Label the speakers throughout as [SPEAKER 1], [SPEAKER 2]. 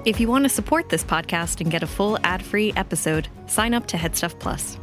[SPEAKER 1] If you want to support this podcast and get a full ad-free episode, sign up to Headstuff Plus.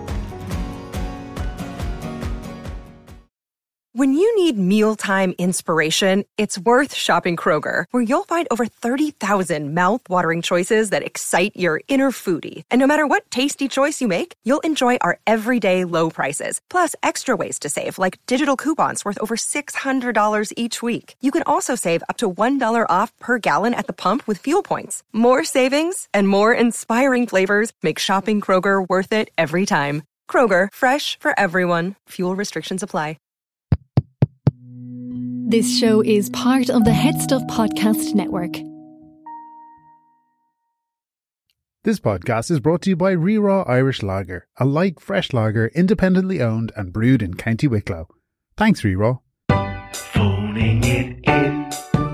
[SPEAKER 2] When you need mealtime inspiration, it's worth shopping Kroger, where you'll find over 30,000 mouth-watering choices that excite your inner foodie. And no matter what tasty choice you make, you'll enjoy our everyday low prices, plus extra ways to save, like digital coupons worth over $600 each week. You can also save up to $1 off per gallon at the pump with fuel points. More savings and more inspiring flavors make shopping Kroger worth it every time. Kroger, fresh for everyone. Fuel restrictions apply.
[SPEAKER 3] This show is part of the Headstuff Podcast Network.
[SPEAKER 4] This podcast is brought to you by Re-Raw Irish Lager, a light, fresh lager independently owned and brewed in County Wicklow. Thanks, Re-Raw.
[SPEAKER 5] Phoning it in.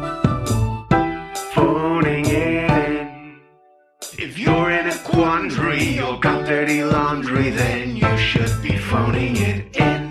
[SPEAKER 5] Phoning it in. If you're in a quandary or got dirty laundry, then you should be phoning it in.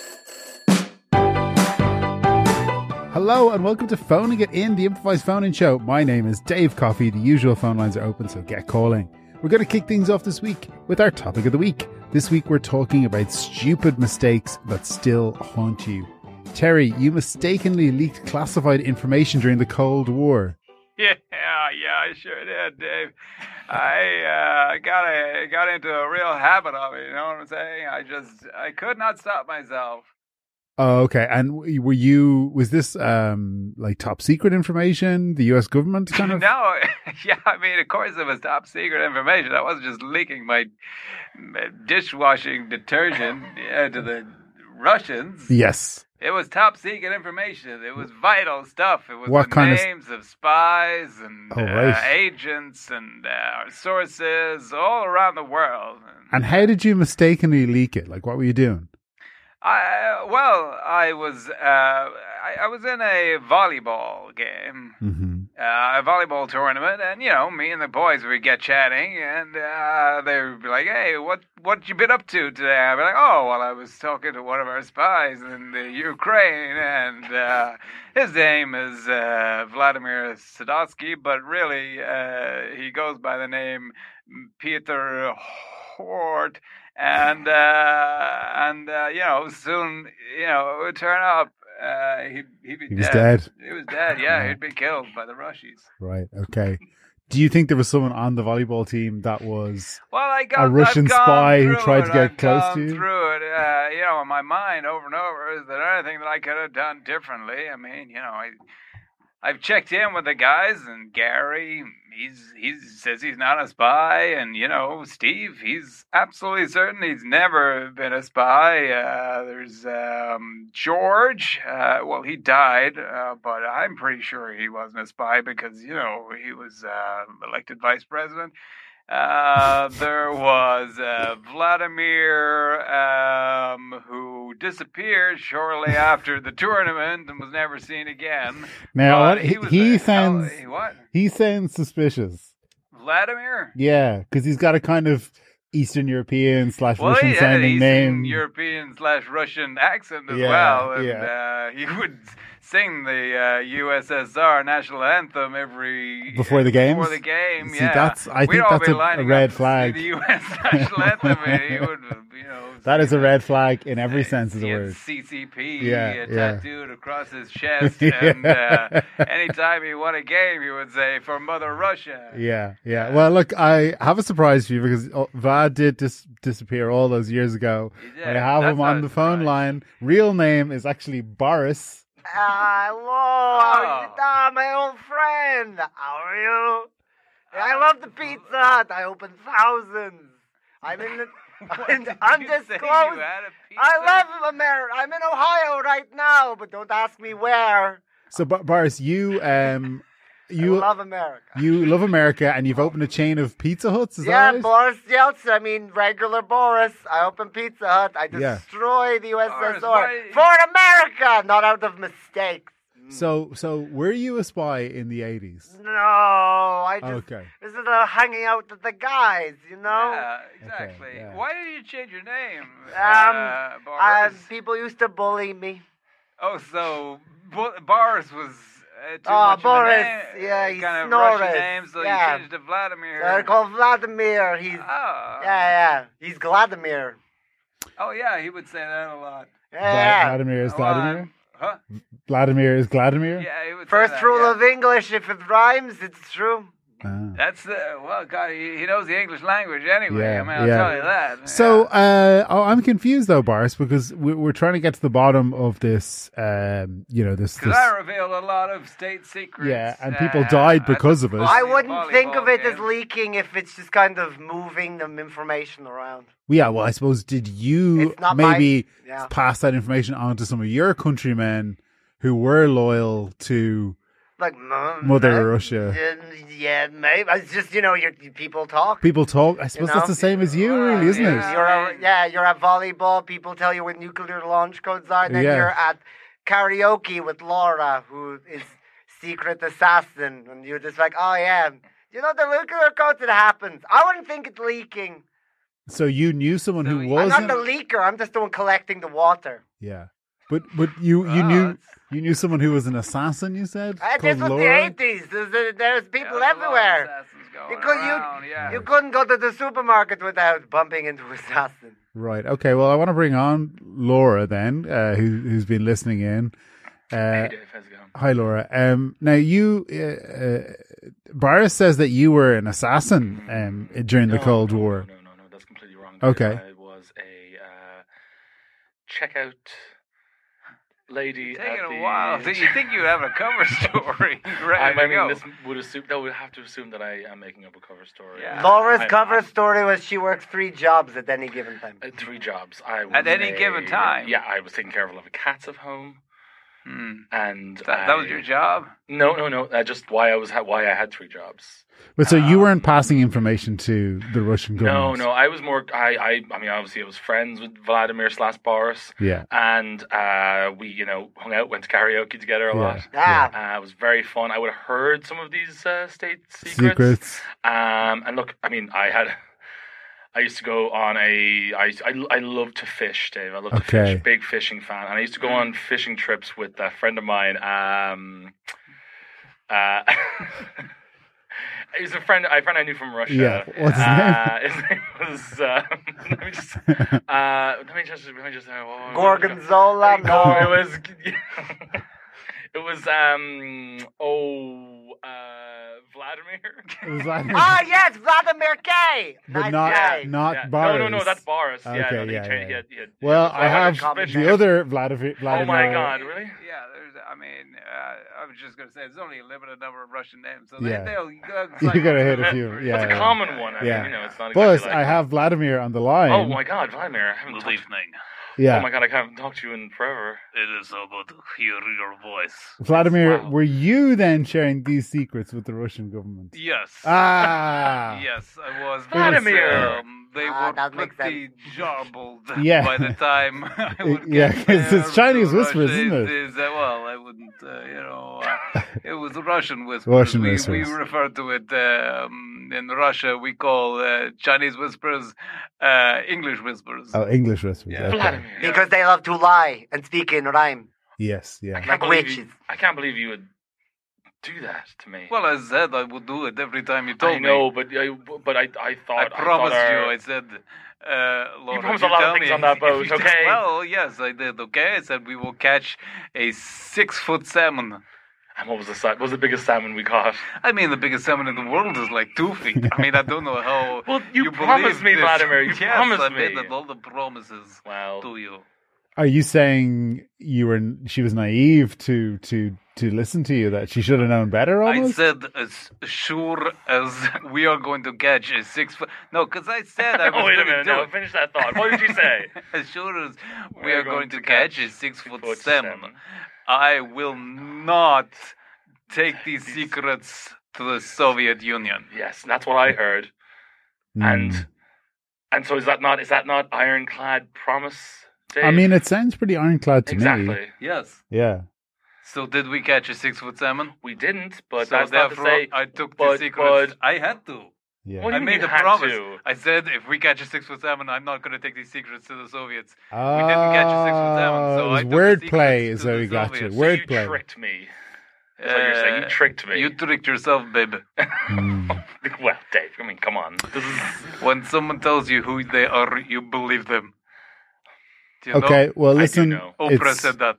[SPEAKER 4] Hello and welcome to Phoning It In, the improvised phone-in show. My name is Dave Coffey. The usual phone lines are open, so get calling. We're going to kick things off this week with our topic of the week. This week we're talking about stupid mistakes that still haunt you. Terry, you mistakenly leaked classified information during the Cold War.
[SPEAKER 6] Yeah, I sure did, Dave. I got into a real habit of it, you know what I'm saying? I could not stop myself.
[SPEAKER 4] Oh, okay. And was this like top secret information? The US government kind of?
[SPEAKER 6] No, yeah, I mean, of course it was top secret information. I wasn't just leaking my dishwashing detergent to the Russians.
[SPEAKER 4] Yes.
[SPEAKER 6] It was top secret information. It was vital stuff. It was
[SPEAKER 4] What
[SPEAKER 6] the
[SPEAKER 4] kind
[SPEAKER 6] names of spies and
[SPEAKER 4] right.
[SPEAKER 6] agents and sources all around the world.
[SPEAKER 4] And how did you mistakenly leak it? Like, what were you doing?
[SPEAKER 6] I was in a volleyball game, a volleyball tournament, and you know, me and the boys would get chatting, and they would be like, "Hey, what you been up to today?" I'd be like, "Oh, well, I was talking to one of our spies in the Ukraine, and his name is Vladimir Sadovsky, but really he goes by the name Peter Hort." And you know, soon, you know, it would turn up, he'd be dead.
[SPEAKER 4] He was dead.
[SPEAKER 6] He was dead, yeah, he'd been killed by the Russians.
[SPEAKER 4] Right, okay. Do you think there was someone on the volleyball team that was
[SPEAKER 6] a
[SPEAKER 4] Russian spy who tried to get close to you?
[SPEAKER 6] Through it, you know, in my mind over and over, is there anything that I could have done differently? I mean, you know, I've checked in with the guys, and Gary, he says he's not a spy, and you know, Steve, he's absolutely certain he's never been a spy. There's George, well, he died, but I'm pretty sure he wasn't a spy because you know he was elected vice president. There was Vladimir, who disappeared shortly after the tournament and was never seen again.
[SPEAKER 4] Now, he sounds suspicious.
[SPEAKER 6] Vladimir?
[SPEAKER 4] Yeah, because he's got a kind of Eastern European / Russian sounding name.
[SPEAKER 6] European / Russian accent as well. And he would sing the USSR national anthem
[SPEAKER 4] before the game.
[SPEAKER 6] See,
[SPEAKER 4] I think that's a red flag.
[SPEAKER 6] The US national anthem, and he would, you know.
[SPEAKER 4] That is a red flag in every sense of the word.
[SPEAKER 6] CCP tattooed across his chest, and anytime he won a game, he would say, "For Mother Russia."
[SPEAKER 4] Yeah. Well, look, I have a surprise for you because Vlad did disappear all those years ago. I have him on the phone line. Real name is actually Boris.
[SPEAKER 7] Hello, my old friend. How are you? I love the Pizza Hut. I open thousands. I'm in the undisclosed. I love America. I'm in Ohio right now, but don't ask me where.
[SPEAKER 4] So, Boris, you
[SPEAKER 7] love America.
[SPEAKER 4] You love America, and you've opened a chain of Pizza Huts, is that right?
[SPEAKER 7] Boris Yeltsin. I mean, regular Boris. I open Pizza Hut. I destroy the USSR for America, not out of mistakes.
[SPEAKER 4] So were you a spy in the 80s?
[SPEAKER 7] No, I just...
[SPEAKER 4] Okay.
[SPEAKER 7] This is hanging out with the guys, you know?
[SPEAKER 6] Yeah, exactly.
[SPEAKER 4] Okay, yeah.
[SPEAKER 6] Why did you change your name, Boris?
[SPEAKER 7] People used to bully me.
[SPEAKER 6] Oh, so Boris was too much
[SPEAKER 7] Boris.
[SPEAKER 6] of a name,
[SPEAKER 7] Yeah, he's
[SPEAKER 6] kind of
[SPEAKER 7] Norris.
[SPEAKER 6] Russian name, so
[SPEAKER 7] Yeah.
[SPEAKER 6] you changed to Vladimir.
[SPEAKER 7] They're called Vladimir. He's he's Vladimir.
[SPEAKER 6] Oh yeah, he would say that a lot.
[SPEAKER 7] Yeah.
[SPEAKER 4] Vladimir is Vladimir.
[SPEAKER 6] Huh?
[SPEAKER 4] Vladimir is Vladimir.
[SPEAKER 6] Yeah, he would say
[SPEAKER 7] First
[SPEAKER 6] that,
[SPEAKER 7] rule
[SPEAKER 6] yeah.
[SPEAKER 7] of English: if it rhymes, it's true.
[SPEAKER 6] That's God, he knows the English language anyway.
[SPEAKER 4] Yeah,
[SPEAKER 6] I mean, I'll
[SPEAKER 4] yeah.
[SPEAKER 6] tell you that.
[SPEAKER 4] So, I'm confused though, Boris, because we're trying to get to the bottom of this. This.
[SPEAKER 6] Because I revealed a lot of state secrets.
[SPEAKER 4] Yeah, and people died because of it.
[SPEAKER 7] I wouldn't think of it as
[SPEAKER 6] game.
[SPEAKER 7] leaking if it's just kind of moving them information around.
[SPEAKER 4] Yeah, well, I suppose did you
[SPEAKER 7] It's not
[SPEAKER 4] maybe
[SPEAKER 7] yeah.
[SPEAKER 4] pass that information on to some of your countrymen who were loyal to
[SPEAKER 7] Like
[SPEAKER 4] Mother Russia?
[SPEAKER 7] Yeah, maybe. It's just people talk.
[SPEAKER 4] People talk. I suppose
[SPEAKER 7] know?
[SPEAKER 4] that's the same as you, really, isn't it?
[SPEAKER 7] You're at volleyball. People tell you what nuclear launch codes are, and then
[SPEAKER 4] Yeah.
[SPEAKER 7] you're at karaoke with Laura, who is secret assassin, and you're just like, oh yeah, the nuclear codes. It happens. I wouldn't think it's leaking.
[SPEAKER 4] So you knew someone who
[SPEAKER 7] I'm
[SPEAKER 4] wasn't.
[SPEAKER 7] not the leaker. I'm just the one collecting the water.
[SPEAKER 4] Yeah, but you knew someone who was an assassin. You said
[SPEAKER 7] This
[SPEAKER 4] called
[SPEAKER 7] was
[SPEAKER 4] Laura?
[SPEAKER 7] the 80s. There's people
[SPEAKER 6] Yeah, there's a lot of
[SPEAKER 7] everywhere.
[SPEAKER 6] assassins going
[SPEAKER 7] You
[SPEAKER 6] around,
[SPEAKER 7] couldn't go to the supermarket without bumping into assassin.
[SPEAKER 4] Right. Okay. Well, I want to bring on Laura then, who's been listening in.
[SPEAKER 8] Hey Dave, how's it going?
[SPEAKER 4] Hi, Laura. Now you, Boris says that you were an assassin during the Cold War.
[SPEAKER 8] No, that's completely wrong.
[SPEAKER 4] Okay.
[SPEAKER 8] I was a checkout lady.
[SPEAKER 6] Taking
[SPEAKER 8] at
[SPEAKER 6] a
[SPEAKER 8] the...
[SPEAKER 6] while. So you think you have a cover story ready
[SPEAKER 8] I
[SPEAKER 6] to
[SPEAKER 8] mean,
[SPEAKER 6] go?
[SPEAKER 8] this would have to assume that I am making up a cover story.
[SPEAKER 6] Yeah.
[SPEAKER 7] Laura's
[SPEAKER 8] I'm-
[SPEAKER 7] cover
[SPEAKER 8] I'm-
[SPEAKER 7] story was she works 3 jobs at any given time.
[SPEAKER 8] 3 jobs. I was
[SPEAKER 6] At any given time?
[SPEAKER 8] Yeah, I was taking care of 11 cats at home. And
[SPEAKER 6] That was your job?
[SPEAKER 8] No. Just why I had 3 jobs.
[SPEAKER 4] But so you weren't passing information to the Russian government?
[SPEAKER 8] No. I was more. I mean, obviously, I was friends with Vladimir / Boris.
[SPEAKER 4] Yeah.
[SPEAKER 8] And we, hung out, went to karaoke together a lot.
[SPEAKER 7] Yeah.
[SPEAKER 8] It was very fun. I would have heard some of these state secrets. And look, I mean, I used to go on I love to fish, Dave. I love to fish. Big fishing fan. And I used to go on fishing trips with a friend of mine. He's a friend I knew from Russia.
[SPEAKER 4] Yeah. What's his name?
[SPEAKER 8] His name was let me just
[SPEAKER 7] Gorgonzola? No.
[SPEAKER 8] It was Vladimir.
[SPEAKER 4] It was Vladimir.
[SPEAKER 7] Yes, Vladimir K.
[SPEAKER 4] But
[SPEAKER 7] Nice
[SPEAKER 4] not
[SPEAKER 7] guy.
[SPEAKER 4] Boris.
[SPEAKER 8] No, that's Boris.
[SPEAKER 4] Okay,
[SPEAKER 8] yeah.
[SPEAKER 4] Well, I have
[SPEAKER 7] combination.
[SPEAKER 4] the other Vladimir.
[SPEAKER 8] Oh my God, really?
[SPEAKER 6] Yeah, I was just going to say, there's only a limited number of Russian names. So
[SPEAKER 4] Yeah.
[SPEAKER 6] they'll
[SPEAKER 4] You gotta hit a few. Yeah,
[SPEAKER 8] That's a common one. I mean, it's not
[SPEAKER 4] But
[SPEAKER 8] exactly
[SPEAKER 4] I have Vladimir on the line.
[SPEAKER 8] Oh my God, Vladimir! I haven't
[SPEAKER 6] Good
[SPEAKER 8] talked.
[SPEAKER 6] evening.
[SPEAKER 4] Yeah.
[SPEAKER 8] Oh my God, I haven't talked to you in forever.
[SPEAKER 6] It is so good to hear your voice.
[SPEAKER 4] Vladimir,
[SPEAKER 8] Wow.
[SPEAKER 4] were you then sharing these secrets with the Russian government?
[SPEAKER 6] Yes.
[SPEAKER 4] Ah.
[SPEAKER 6] Yes, I was.
[SPEAKER 8] Vladimir!
[SPEAKER 6] They
[SPEAKER 7] that
[SPEAKER 6] were
[SPEAKER 7] makes
[SPEAKER 6] pretty jarbled
[SPEAKER 4] Yeah.
[SPEAKER 6] by the time I would
[SPEAKER 4] Yeah,
[SPEAKER 6] get
[SPEAKER 4] 'cause it's
[SPEAKER 6] there
[SPEAKER 4] Chinese
[SPEAKER 6] to
[SPEAKER 4] whispers,
[SPEAKER 6] Russia.
[SPEAKER 4] isn't it?
[SPEAKER 6] Well, I wouldn't, it was Russian whispers.
[SPEAKER 4] Russian
[SPEAKER 6] we
[SPEAKER 4] whispers.
[SPEAKER 6] refer to it, in Russia, we call Chinese whispers English whispers.
[SPEAKER 4] Oh, English whispers.
[SPEAKER 6] Yeah.
[SPEAKER 4] Okay.
[SPEAKER 8] Vladimir.
[SPEAKER 7] Because they love to lie and speak in rhyme.
[SPEAKER 4] Yes, yeah.
[SPEAKER 7] Like witches.
[SPEAKER 8] I can't believe you would do that to me.
[SPEAKER 6] Well, I said I would do it every time you told
[SPEAKER 8] I know,
[SPEAKER 6] me.
[SPEAKER 8] but I thought
[SPEAKER 6] I promised
[SPEAKER 8] thought
[SPEAKER 6] you. I said, Laura,
[SPEAKER 8] You promised a lot of
[SPEAKER 6] tell
[SPEAKER 8] things
[SPEAKER 6] me
[SPEAKER 8] on that
[SPEAKER 6] if
[SPEAKER 8] boat,
[SPEAKER 6] you did-
[SPEAKER 8] okay?
[SPEAKER 6] Well, yes, I did. Okay, I said we will catch a 6-foot salmon.
[SPEAKER 8] And what was the biggest salmon we caught?
[SPEAKER 6] I mean, the biggest salmon in the world is like 2 feet. I mean, I don't know how.
[SPEAKER 8] Well, you
[SPEAKER 6] believe
[SPEAKER 8] promised me,
[SPEAKER 6] this.
[SPEAKER 8] Vladimir. You
[SPEAKER 6] yes,
[SPEAKER 8] promised
[SPEAKER 6] I
[SPEAKER 8] me.
[SPEAKER 6] made all the promises
[SPEAKER 8] Well,
[SPEAKER 6] to you.
[SPEAKER 4] Are you saying she was naive to listen to you, that she should have known better
[SPEAKER 6] I
[SPEAKER 4] almost?
[SPEAKER 6] said, as sure as we are going to catch a 6-foot. No, because I said I was
[SPEAKER 8] wait a
[SPEAKER 6] going to
[SPEAKER 8] minute.
[SPEAKER 6] do
[SPEAKER 8] No,
[SPEAKER 6] it.
[SPEAKER 8] finish that thought. What did you say?
[SPEAKER 6] As sure as we are going to catch a 6-foot
[SPEAKER 8] foot
[SPEAKER 6] salmon, I will not take these secrets to the Soviet Union.
[SPEAKER 8] Yes, that's what I heard.
[SPEAKER 4] Mm.
[SPEAKER 8] And so is that not ironclad promise, Dave?
[SPEAKER 4] I mean, it sounds pretty ironclad to
[SPEAKER 8] exactly.
[SPEAKER 4] me.
[SPEAKER 6] Yes.
[SPEAKER 4] Yeah.
[SPEAKER 6] So did we catch a 6-foot salmon?
[SPEAKER 8] We didn't, but
[SPEAKER 6] So
[SPEAKER 8] that's not to
[SPEAKER 6] therefore,
[SPEAKER 8] say.
[SPEAKER 6] I took
[SPEAKER 8] but-
[SPEAKER 6] the secrets.
[SPEAKER 8] but-
[SPEAKER 6] I had to.
[SPEAKER 4] Yeah.
[SPEAKER 8] What do
[SPEAKER 6] I
[SPEAKER 8] you
[SPEAKER 6] made
[SPEAKER 8] mean
[SPEAKER 6] a
[SPEAKER 8] you had
[SPEAKER 6] promise.
[SPEAKER 8] to?
[SPEAKER 6] I said, if we catch a 6-foot salmon, I'm not going to take these secrets to the Soviets.
[SPEAKER 4] Oh,
[SPEAKER 6] We didn't catch a 6-foot salmon, so
[SPEAKER 4] it
[SPEAKER 6] I
[SPEAKER 4] was
[SPEAKER 6] took the
[SPEAKER 4] wordplay
[SPEAKER 6] secrets
[SPEAKER 4] is
[SPEAKER 6] to
[SPEAKER 4] how
[SPEAKER 6] the
[SPEAKER 4] we got you.
[SPEAKER 6] Soviets.
[SPEAKER 8] So you
[SPEAKER 4] Wordplay.
[SPEAKER 8] tricked me. That's what you're saying. You tricked me.
[SPEAKER 6] You tricked yourself, baby.
[SPEAKER 8] Well, Dave, I mean, come on. This is...
[SPEAKER 6] When someone tells you who they are, you believe them. Do you
[SPEAKER 4] Okay,
[SPEAKER 6] know?
[SPEAKER 4] well, listen.
[SPEAKER 6] Oprah said that.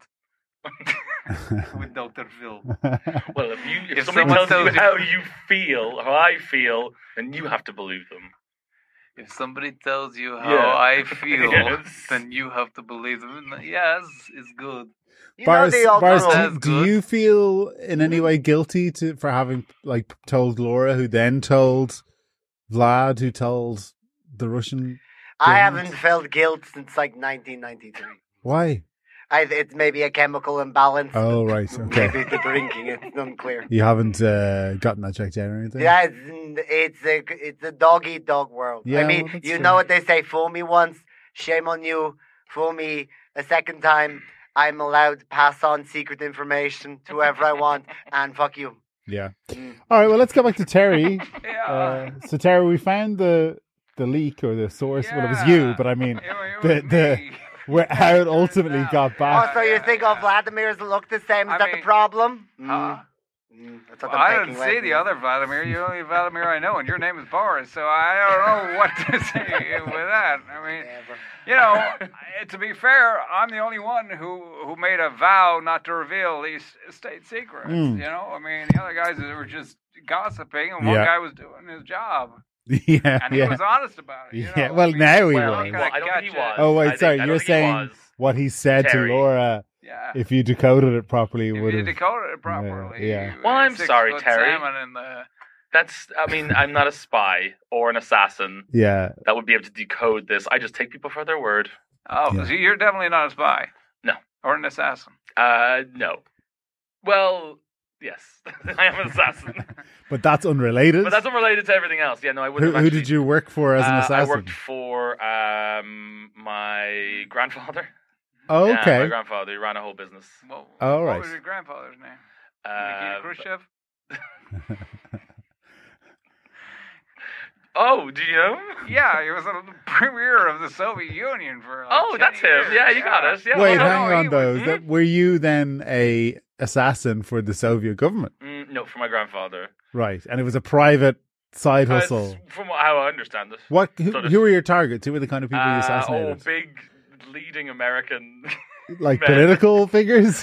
[SPEAKER 6] With Dr. Phil.
[SPEAKER 8] Well, if someone tells you how you feel, how I feel, then you have to believe them.
[SPEAKER 6] If somebody tells you how I feel, then you have to believe them. Yes, it's good.
[SPEAKER 4] Boris, do you feel in any way guilty for having told Laura, who then told Vlad, who told the Russian?
[SPEAKER 7] I haven't felt guilt since 1993.
[SPEAKER 4] Why?
[SPEAKER 7] It's maybe a chemical imbalance.
[SPEAKER 4] Oh, right. Okay.
[SPEAKER 7] Maybe the drinking. It's unclear.
[SPEAKER 4] You haven't gotten that checked out or anything?
[SPEAKER 7] Yeah, it's a dog-eat-dog world.
[SPEAKER 4] Yeah,
[SPEAKER 7] I mean, you know what they say, fool me once, shame on you. Fool me a second time, I'm allowed to pass on secret information to whoever I want, and fuck you.
[SPEAKER 4] Yeah. All right, well, let's go back to Terry.
[SPEAKER 6] Yeah.
[SPEAKER 4] So, Terry, we found the leak or the source.
[SPEAKER 6] Yeah.
[SPEAKER 4] Well, it was you, but I mean, how it ultimately got back.
[SPEAKER 7] Oh, so you think Vladimir's look the same? Is that the problem?
[SPEAKER 6] I didn't see the other Vladimir. You're the only Vladimir I know, and your name is Boris, so I don't know what to say with that. I mean, to be fair, I'm the only one who made a vow not to reveal these state secrets. You know, I mean, the other guys were just gossiping, and one guy was doing his job.
[SPEAKER 4] Yeah,
[SPEAKER 6] and he was honest about it. You know?
[SPEAKER 4] Well, now he was.
[SPEAKER 8] I don't think he was.
[SPEAKER 4] Oh, wait, sorry. You're saying what he said to Laura.
[SPEAKER 6] Yeah.
[SPEAKER 4] If you decoded it properly,
[SPEAKER 6] would have. If you decoded it properly.
[SPEAKER 4] Yeah.
[SPEAKER 8] Well, I'm sorry, Terry. I mean, I'm not a spy or an assassin.
[SPEAKER 4] Yeah.
[SPEAKER 8] That would be able to decode this. I just take people for their word.
[SPEAKER 6] Oh, so you're definitely not a spy.
[SPEAKER 8] No.
[SPEAKER 6] Or an assassin.
[SPEAKER 8] No. Well, yes, I am an assassin.
[SPEAKER 4] But that's unrelated.
[SPEAKER 8] But that's unrelated to everything else. Yeah, no, I wouldn't.
[SPEAKER 4] Who did you work for as an assassin?
[SPEAKER 8] I worked for my grandfather.
[SPEAKER 4] Oh, okay.
[SPEAKER 8] Yeah, my grandfather, he ran a whole business.
[SPEAKER 6] Well,
[SPEAKER 4] right.
[SPEAKER 6] What was your grandfather's name? Nikita Khrushchev?
[SPEAKER 8] Oh, do you know?
[SPEAKER 6] Yeah, he was the premier of the Soviet Union for
[SPEAKER 8] that's
[SPEAKER 6] years.
[SPEAKER 8] Him. Yeah, you got us. Yeah.
[SPEAKER 4] Wait, hang on though. Were you then a assassin for the Soviet government?
[SPEAKER 8] No, for my grandfather.
[SPEAKER 4] Right, and it was a private side hustle.
[SPEAKER 8] From how I understand it.
[SPEAKER 4] Who were your targets? Who were the kind of people you assassinated?
[SPEAKER 8] Big leading American.
[SPEAKER 4] Like political figures?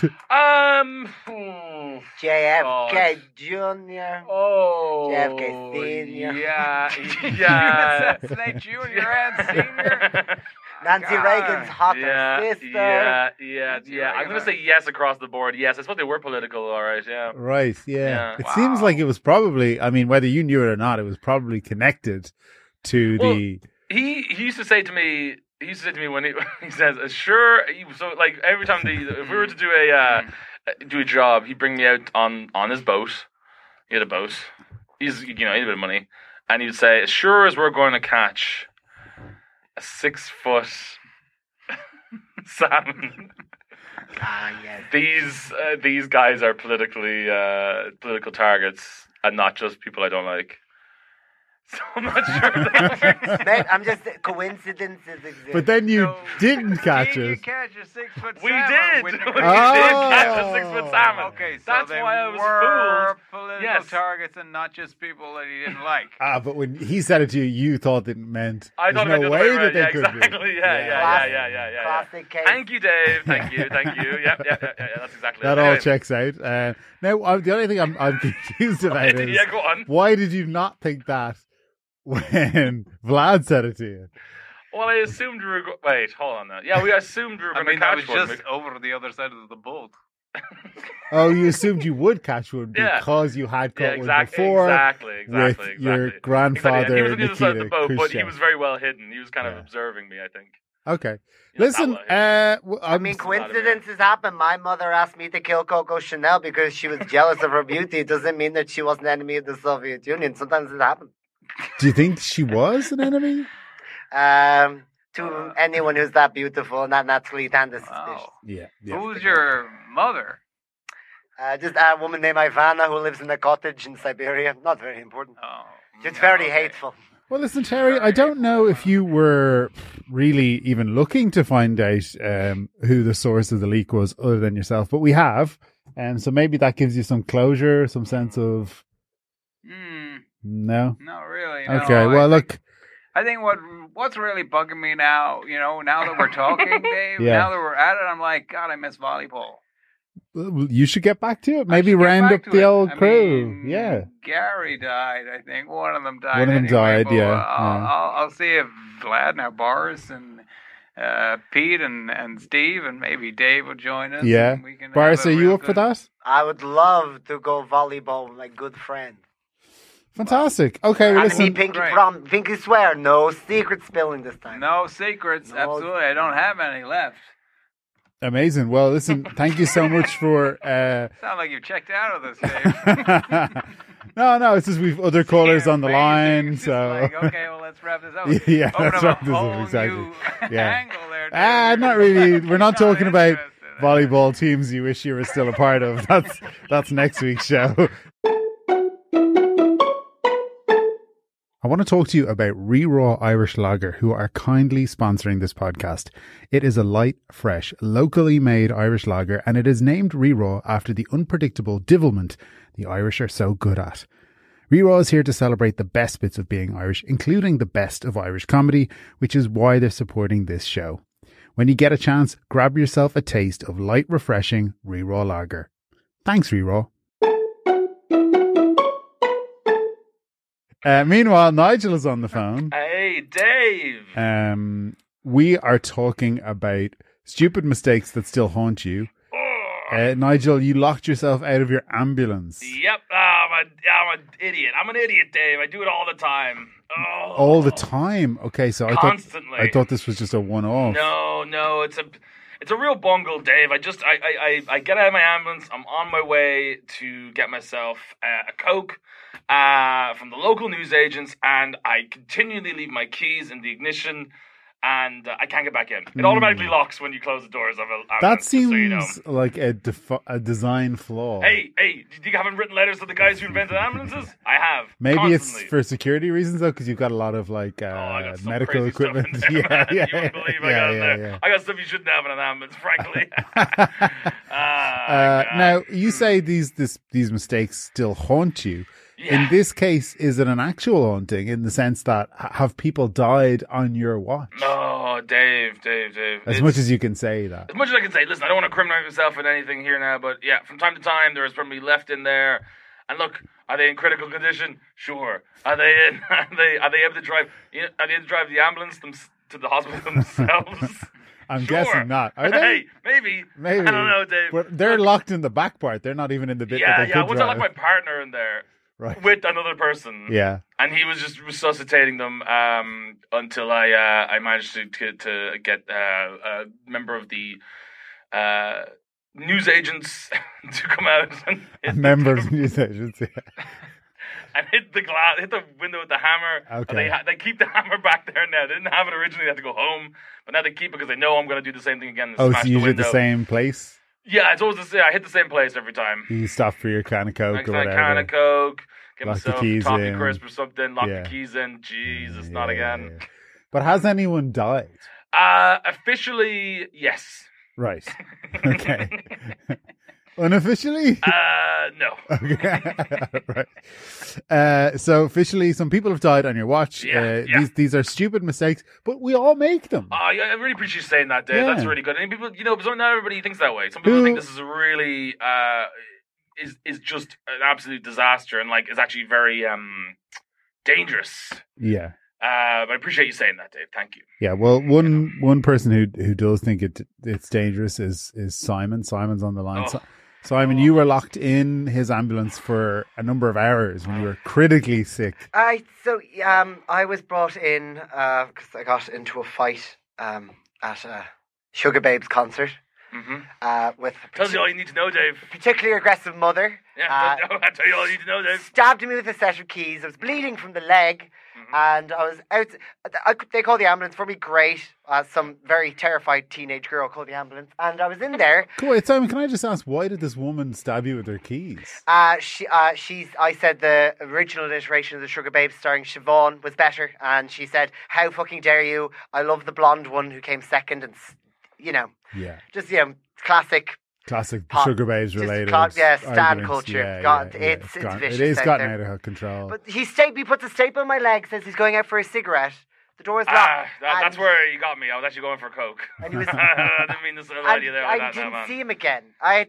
[SPEAKER 7] JFK Jr.
[SPEAKER 8] Oh.
[SPEAKER 7] JFK Sr.
[SPEAKER 8] Yeah.
[SPEAKER 6] You assassinate Junior and Senior?
[SPEAKER 7] Nancy Reagan's hotter sister.
[SPEAKER 8] Yeah. I'm going to say yes across the board. Yes, I suppose they were political, all right, yeah.
[SPEAKER 4] Right, yeah. It seems like it was probably, I mean, whether you knew it or not, it was probably connected to the...
[SPEAKER 8] He used to say to me when he says, sure, so like every time if we were to do a job, he'd bring me out on his boat. He had a boat. He had a bit of money. And he would say, as sure as we're going to catch a 6-foot salmon.
[SPEAKER 7] Yes.
[SPEAKER 8] These guys are political targets and not just people I don't like. So I'm not sure.
[SPEAKER 7] Mate, I'm just coincidences exist.
[SPEAKER 4] But then you didn't catch
[SPEAKER 6] it.
[SPEAKER 4] You
[SPEAKER 6] catch a 6-foot salmon.
[SPEAKER 8] We did. We did catch a 6-foot salmon.
[SPEAKER 6] Okay, so
[SPEAKER 8] that's why I was fooled.
[SPEAKER 6] Political targets and not just people that he didn't like.
[SPEAKER 4] But when he said it to you, you thought it meant
[SPEAKER 8] I
[SPEAKER 4] there's
[SPEAKER 8] thought
[SPEAKER 4] no way that they could
[SPEAKER 8] exactly.
[SPEAKER 4] be.
[SPEAKER 8] Yeah.
[SPEAKER 7] Classic case.
[SPEAKER 8] Thank you, Dave. Thank you. Yeah. That's exactly
[SPEAKER 4] that. All checks out. Now, the only thing I'm confused about is
[SPEAKER 8] go on.
[SPEAKER 4] Why did you not think that when Vlad said it to you?
[SPEAKER 8] Well, I assumed we were wait, hold on now. Yeah, we assumed we were going to catch one.
[SPEAKER 6] I was just over the other side of the boat.
[SPEAKER 4] Oh, you assumed you would catch one because you had caught one before.
[SPEAKER 8] Exactly.
[SPEAKER 4] With your grandfather,
[SPEAKER 8] He was on the other side of the boat,
[SPEAKER 4] Khrushchev.
[SPEAKER 8] but he was very well hidden. He was kind of observing me, I think.
[SPEAKER 4] Okay. Listen,
[SPEAKER 7] I mean, coincidences happen. My mother asked me to kill Coco Chanel because she was jealous of her beauty. It doesn't mean that she was an enemy of the Soviet Union. Sometimes it happens.
[SPEAKER 4] Do you think she was an enemy?
[SPEAKER 7] To anyone who's that beautiful and that naturally and suspicious.
[SPEAKER 4] Yeah.
[SPEAKER 6] Who's your mother?
[SPEAKER 7] Just a woman named Ivana who lives in a cottage in Siberia. Not very important. It's very hateful.
[SPEAKER 4] Well, listen, Terry, I don't know if you were really even looking to find out who the source of the leak was other than yourself, but we have. So maybe that gives you some closure, some sense of... No?
[SPEAKER 6] Not really.
[SPEAKER 4] Okay, well, look...
[SPEAKER 6] I think what's really bugging me now, now that we're talking, Dave, now that we're at it, I'm like, God, I miss volleyball.
[SPEAKER 4] You should get back to it. Maybe round up the old crew. Yeah.
[SPEAKER 6] Gary died, I think. One of them died.
[SPEAKER 4] One of them died, yeah.
[SPEAKER 6] I'll see if Vlad, now Boris, and Pete and Steve and maybe Dave will join us.
[SPEAKER 4] Yeah. Boris, are you up for that?
[SPEAKER 7] I would love to go volleyball with my good friend.
[SPEAKER 4] Fantastic. Okay, well, listen.
[SPEAKER 7] Pinky swear, no secret spilling this time.
[SPEAKER 6] No secrets, absolutely. I don't have any left.
[SPEAKER 4] Amazing. Well, listen, thank you so much for...
[SPEAKER 6] Sound like you've checked out of this, Dave.
[SPEAKER 4] No, it's just we've other callers on the line,
[SPEAKER 6] it's
[SPEAKER 4] so...
[SPEAKER 6] Like, okay, well, let's wrap this up.
[SPEAKER 4] Yeah, let's wrap this up, exactly.
[SPEAKER 6] Angle there, Dave.
[SPEAKER 4] Not really. We're not talking about volleyball teams you wish you were still a part of. That's next week's show. I want to talk to you about Re-Raw Irish Lager, who are kindly sponsoring this podcast. It is a light, fresh, locally made Irish lager, and it is named Re-Raw after the unpredictable divilment the Irish are so good at. Re-Raw is here to celebrate the best bits of being Irish, including the best of Irish comedy, which is why they're supporting this show. When you get a chance, grab yourself a taste of light, refreshing Re-Raw Lager. Thanks, Re-Raw. Meanwhile, Nigel is on the phone.
[SPEAKER 8] Hey, Dave.
[SPEAKER 4] We are talking about stupid mistakes that still haunt you. Nigel, you locked yourself out of your ambulance.
[SPEAKER 8] Yep, I'm an idiot. I'm an idiot, Dave. I do it all the time. Oh.
[SPEAKER 4] All the time? Okay, so
[SPEAKER 8] constantly.
[SPEAKER 4] I thought this was just a one-off.
[SPEAKER 8] No, it's a real bungle, Dave. I get out of my ambulance. I'm on my way to get myself a Coke from the local newsagents, and I continually leave my keys in the ignition, and I can't get back in. It automatically locks when you close the doors of an ambulance.
[SPEAKER 4] That seems
[SPEAKER 8] so you know.
[SPEAKER 4] like a design flaw.
[SPEAKER 8] Hey, you haven't written letters to the guys who invented ambulances? I have.
[SPEAKER 4] Maybe
[SPEAKER 8] constantly.
[SPEAKER 4] It's for security reasons, though, because you've got a lot of medical equipment.
[SPEAKER 8] You wouldn't believe I got there. I got stuff you shouldn't have in an ambulance, frankly.
[SPEAKER 4] Now, you say these mistakes still haunt you. Yeah. In this case, is it an actual haunting in the sense that have people died on your watch?
[SPEAKER 8] No, Dave.
[SPEAKER 4] As much as you can say that.
[SPEAKER 8] As much as I can say. Listen, I don't want to criminate myself in anything here now, but yeah, from time to time, there is probably left in there. And look, are they in critical condition? Sure. Are they able to drive? Are they able to drive the ambulance to the hospital themselves?
[SPEAKER 4] I'm guessing not. Are they?
[SPEAKER 8] Hey, maybe. I don't know, Dave.
[SPEAKER 4] But they're locked in the back part. They're not even in the bit that they could drive.
[SPEAKER 8] Once I locked my partner in there. Right. With another person, and he was just resuscitating them until I managed to get a member of the newsagents to come out and
[SPEAKER 4] a member of the newsagents,
[SPEAKER 8] and hit the window with the hammer.
[SPEAKER 4] Okay.
[SPEAKER 8] They keep the hammer back there now. They didn't have it originally; they had to go home, but now they keep it because they know I'm going to do the same thing again. And smash
[SPEAKER 4] so you
[SPEAKER 8] the window.
[SPEAKER 4] did the same place?
[SPEAKER 8] Yeah, it's always I hit the same place every time.
[SPEAKER 4] You stop for your can of Coke or whatever.
[SPEAKER 8] Can of Coke, get
[SPEAKER 4] lock
[SPEAKER 8] myself a toffee crisp or something, lock the keys in. Jesus, not again.
[SPEAKER 4] Yeah. But has anyone died?
[SPEAKER 8] Officially, yes.
[SPEAKER 4] Right. Okay. Unofficially?
[SPEAKER 8] No.
[SPEAKER 4] Okay. Right. So officially, some people have died on your watch. These are stupid mistakes, but we all make them.
[SPEAKER 8] I really appreciate you saying that, Dave. That's really good. And people, not everybody thinks that way. Some people think this is really is just an absolute disaster and is actually very dangerous.
[SPEAKER 4] Yeah.
[SPEAKER 8] But I appreciate you saying that, Dave. Thank you.
[SPEAKER 4] Yeah, well, one person who does think it's dangerous is Simon. Simon's on the line.
[SPEAKER 8] Oh.
[SPEAKER 4] Simon, you were locked in his ambulance for a number of hours when you were critically sick.
[SPEAKER 7] I was brought in because I got into a fight at a Sugar Babes concert.
[SPEAKER 8] Mm-hmm.
[SPEAKER 7] With
[SPEAKER 8] tells you all you need to know, Dave.
[SPEAKER 7] Particularly aggressive mother.
[SPEAKER 8] Yeah, I tell you all you need to know, Dave.
[SPEAKER 7] Stabbed me with a set of keys. I was bleeding from the leg. And I was out. They called the ambulance for me. Great. Some very terrified teenage girl called the ambulance, and I was in there.
[SPEAKER 4] Cool. Wait, Simon, can I just ask, why did this woman stab you with her keys?
[SPEAKER 7] I said the original iteration of the Sugar Babes starring Siobhan was better, and she said, "How fucking dare you? I love the blonde one who came second," and just classic
[SPEAKER 4] classic sugar babes related.
[SPEAKER 7] Stan culture. It's vicious.
[SPEAKER 4] It is gotten out of control.
[SPEAKER 7] But he puts a staple in my leg, says he's going out for a cigarette. The door's locked.
[SPEAKER 8] That's where you got me. I was actually going for Coke.
[SPEAKER 7] And he was,
[SPEAKER 8] I didn't mean to lie to you there.
[SPEAKER 7] I didn't see him again.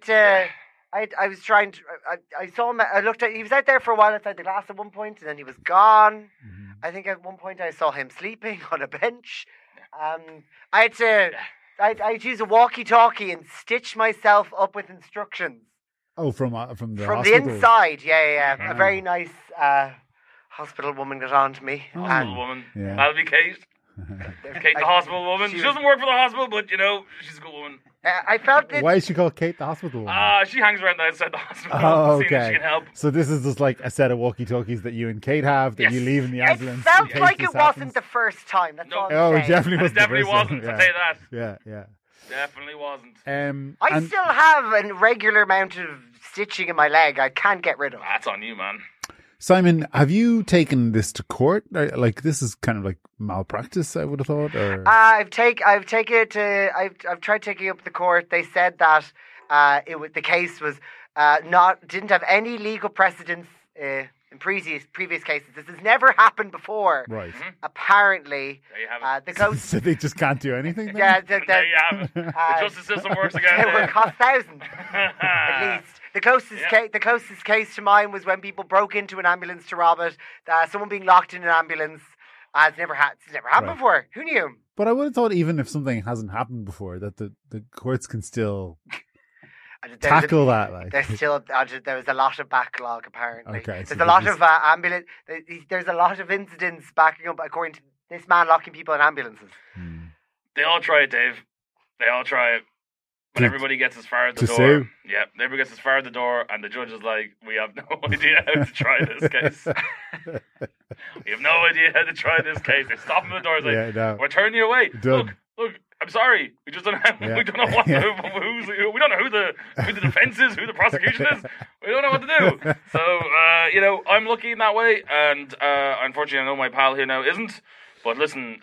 [SPEAKER 7] I was trying to. I saw him. I looked at. He was out there for a while outside the glass at one point, and then he was gone. Mm-hmm. I think at one point I saw him sleeping on a bench. I had to. I'd use a walkie-talkie and stitch myself up with instructions.
[SPEAKER 4] Oh, from the hospital?
[SPEAKER 7] The inside. Yeah. A very nice hospital woman got on to me.
[SPEAKER 8] Hospital woman. Yeah. That'll be Kate. Kate, the hospital woman. She doesn't work for the hospital, but she's a good woman.
[SPEAKER 7] I felt it.
[SPEAKER 4] Why is she called Kate the hospital woman?
[SPEAKER 8] She hangs around outside the hospital.
[SPEAKER 4] Oh, okay.
[SPEAKER 8] Seeing if she can help.
[SPEAKER 4] So this is just like a set of walkie-talkies that you and Kate have that you leave in the ambulance.
[SPEAKER 7] It felt like it wasn't the first time. That's all.
[SPEAKER 4] Oh, it definitely wasn't.
[SPEAKER 8] It definitely wasn't. I'll tell you that.
[SPEAKER 4] Yeah.
[SPEAKER 8] Definitely wasn't.
[SPEAKER 7] I still have a regular amount of stitching in my leg. I can't get rid of.
[SPEAKER 8] That's on you, man.
[SPEAKER 4] Simon, have you taken this to court? Like, this is kind of like malpractice, I would have thought. Or
[SPEAKER 7] I've tried taking it up to the court. They said that the case was didn't have any legal precedence in previous cases. This has never happened before.
[SPEAKER 4] Right.
[SPEAKER 8] Mm-hmm.
[SPEAKER 7] Apparently, the ghost.
[SPEAKER 4] So they just can't do anything. Then?
[SPEAKER 7] Yeah,
[SPEAKER 8] there you have it. The justice system works again.
[SPEAKER 7] It will cost thousands, at least. The closest case to mine was when people broke into an ambulance to rob it. Someone being locked in an ambulance. It's never happened before. Who knew?
[SPEAKER 4] But I would have thought even if something hasn't happened before, that the courts can still tackle that. Like.
[SPEAKER 7] There was a lot of backlog apparently.
[SPEAKER 4] Okay,
[SPEAKER 7] there's a lot of ambulance. There's a lot of incidents backing up according to this man locking people in ambulances.
[SPEAKER 8] They all try it, Dave. They all try it. But everybody gets as far as the door.
[SPEAKER 4] Sue?
[SPEAKER 8] Yeah, everybody gets as far as the door, and the judge is like, "We have no idea how to try this case. We have no idea how to try this case." They stop him at the door. It's like, "We're turning you away. Look, I'm sorry. We just don't know. We don't know what. We don't know who the defense is, who the prosecution is. We don't know what to do." So I'm lucky in that way, and unfortunately, I know my pal here now isn't. But listen,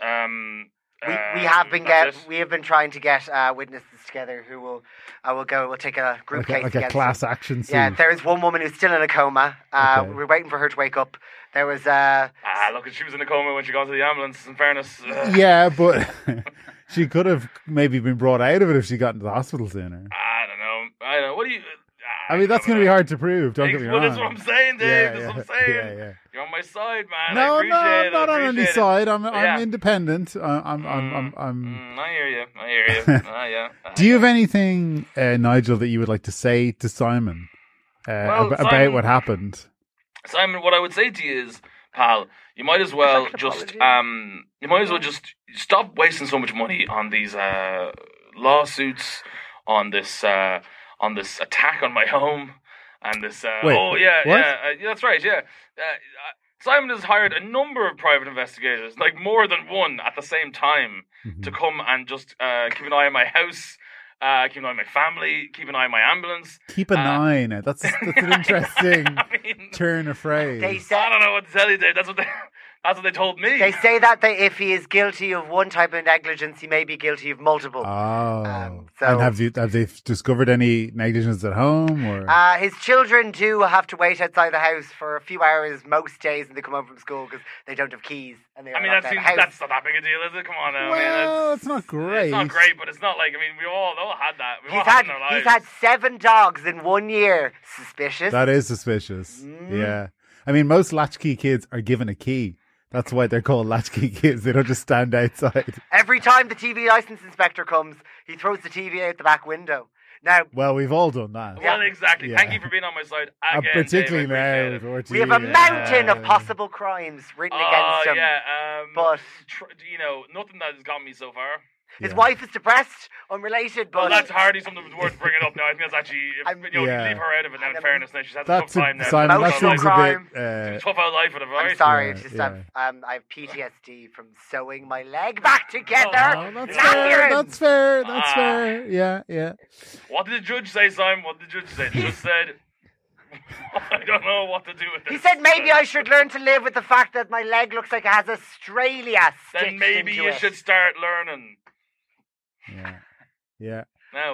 [SPEAKER 7] we have been trying to get witnesses together who we'll take a group case
[SPEAKER 4] like a class action suit.
[SPEAKER 7] Yeah, there is one woman who's still in a coma. We're waiting for her to wake up. There was
[SPEAKER 8] look, she was in a coma when she got to the ambulance. In fairness,
[SPEAKER 4] yeah, but she could have maybe been brought out of it if she got into the hospital sooner.
[SPEAKER 8] I don't know. What do you?
[SPEAKER 4] I mean, that's going to be hard to prove. Don't get me wrong.
[SPEAKER 8] That's what I'm saying, Dave. That's what I'm saying.
[SPEAKER 4] Yeah.
[SPEAKER 8] You're on my side, man.
[SPEAKER 4] No,
[SPEAKER 8] I appreciate
[SPEAKER 4] I'm not on any side. I'm independent.
[SPEAKER 8] I hear you. Yeah.
[SPEAKER 4] Do you have anything, Nigel, that you would like to say to Simon about what happened?
[SPEAKER 8] Simon, what I would say to you is, pal, you might as well just stop wasting so much money on these lawsuits, on this attack on my home, and this. That's right. Yeah, Simon has hired a number of private investigators, like more than one at the same time, to come and just keep an eye on my house. Keep an eye on my family, keep an eye on my ambulance.
[SPEAKER 4] Keep an eye on it. That's an interesting turn of phrase.
[SPEAKER 8] I don't know what to tell you, Dave. That's what they told me.
[SPEAKER 7] They say that if he is guilty of one type of negligence, he may be guilty of multiple.
[SPEAKER 4] Oh. And have they discovered any negligence at home? Or?
[SPEAKER 7] His children do have to wait outside the house for a few hours most days when they come home from school because they don't have keys. And that's
[SPEAKER 8] not that big a deal, is it? Come on now.
[SPEAKER 4] Well, it's not great.
[SPEAKER 8] It's not great, but it's not like, we all had that.
[SPEAKER 7] He's had 7 dogs in 1 year. Suspicious.
[SPEAKER 4] That is suspicious. Yeah. I mean, most latchkey kids are given a key. That's why they're called latchkey kids. They don't just stand outside.
[SPEAKER 7] Every time the TV license inspector comes, he throws the TV out the back window. Now,
[SPEAKER 4] well, we've all done that.
[SPEAKER 8] Well, exactly. Yeah. Thank you for being on my side again.
[SPEAKER 4] Particularly
[SPEAKER 8] Dave,
[SPEAKER 4] now.
[SPEAKER 7] We have a mountain of possible crimes written against him. But
[SPEAKER 8] nothing that has got me so far.
[SPEAKER 7] His wife is depressed, unrelated, but...
[SPEAKER 8] Well, that's hardly something worth bringing up now. I think that's actually... you leave her out of it now, in fairness. Now she's had a tough time now.
[SPEAKER 4] Simon, that seems a
[SPEAKER 8] bit... tough out life with her, right?
[SPEAKER 7] I'm sorry. I have PTSD from sewing my leg back together.
[SPEAKER 4] That's fair. Yeah.
[SPEAKER 8] What did the judge say, Simon? What did the judge say? The judge said... I don't know what to do with this.
[SPEAKER 7] He said maybe I should learn to live with the fact that my leg looks like it has Australia stitched
[SPEAKER 8] Then maybe you should start learning.
[SPEAKER 4] Yeah.
[SPEAKER 8] No.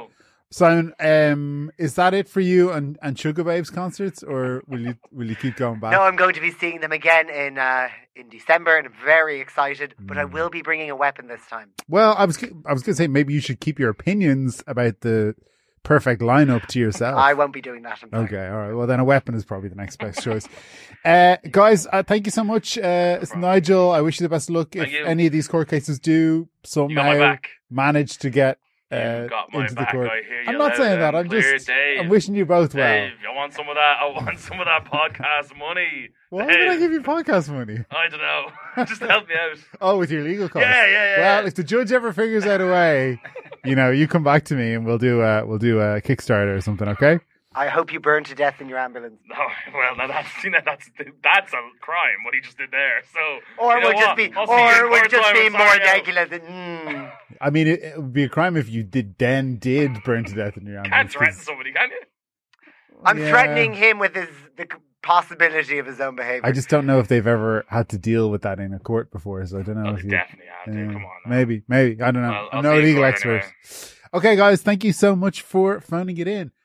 [SPEAKER 4] Simon, is that it for you and Sugababes concerts, or will you keep going back?
[SPEAKER 7] No, I'm going to be seeing them again in December, and I'm very excited. But I will be bringing a weapon this time.
[SPEAKER 4] Well, I was going to say maybe you should keep your opinions about the perfect lineup to yourself.
[SPEAKER 7] I won't be doing that.
[SPEAKER 4] Okay, all right. Well, then a weapon is probably the next best choice. Guys, thank you so much. It's Nigel. I wish you the best of luck. If any of these court cases do somehow manage to get into the court. I'm not saying that. I'm wishing you both well.
[SPEAKER 8] Dave, I want some of that podcast money.
[SPEAKER 4] Why would I give you podcast money?
[SPEAKER 8] I don't know. Just help me out.
[SPEAKER 4] Oh, with your legal costs.
[SPEAKER 8] Yeah.
[SPEAKER 4] Well, if the judge ever figures out a way, you come back to me and we'll do a Kickstarter or something. Okay.
[SPEAKER 7] I hope you burn to death in your ambulance.
[SPEAKER 8] No, well, that's a crime. What he just did there. So,
[SPEAKER 7] or would just be more negligent.
[SPEAKER 4] I mean, it would be a crime if you did burn to death in your ambulance.
[SPEAKER 8] Can't threaten somebody, can you?
[SPEAKER 7] I'm threatening him with the possibility of his own behavior.
[SPEAKER 4] I just don't know if they've ever had to deal with that in a court before, so I don't know.
[SPEAKER 8] They definitely have to. Come on. Now.
[SPEAKER 4] Maybe. I don't know. Well, I'm no legal expert. Anyway. Okay, guys, thank you so much for phoning it in.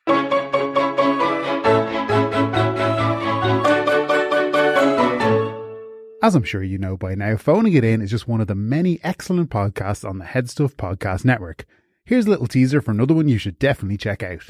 [SPEAKER 4] As I'm sure you know by now, Phoning It In is just one of the many excellent podcasts on the Headstuff Podcast Network. Here's a little teaser for another one you should definitely check out.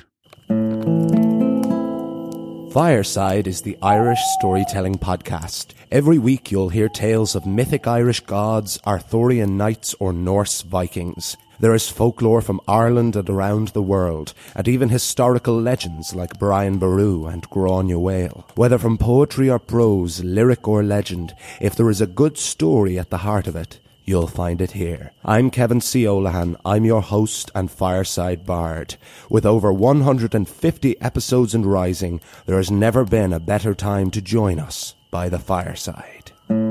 [SPEAKER 9] Fireside is the Irish storytelling podcast. Every week you'll hear tales of mythic Irish gods, Arthurian knights or Norse Vikings. There is folklore from Ireland and around the world, and even historical legends like Brian Boru and Gráinne Whale. Whether from poetry or prose, lyric or legend, if there is a good story at the heart of it, you'll find it here. I'm Kevin C. Olahan. I'm your host and Fireside Bard. With over 150 episodes and rising, there has never been a better time to join us by the fireside.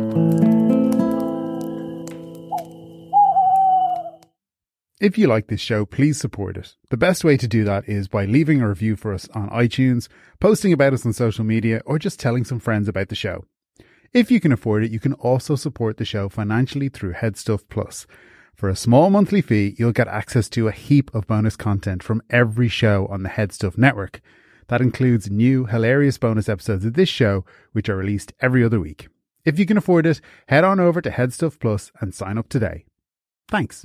[SPEAKER 4] If you like this show, please support it. The best way to do that is by leaving a review for us on iTunes, posting about us on social media, or just telling some friends about the show. If you can afford it, you can also support the show financially through Headstuff Plus. For a small monthly fee, you'll get access to a heap of bonus content from every show on the Headstuff network. That includes new, hilarious bonus episodes of this show, which are released every other week. If you can afford it, head on over to Headstuff Plus and sign up today. Thanks.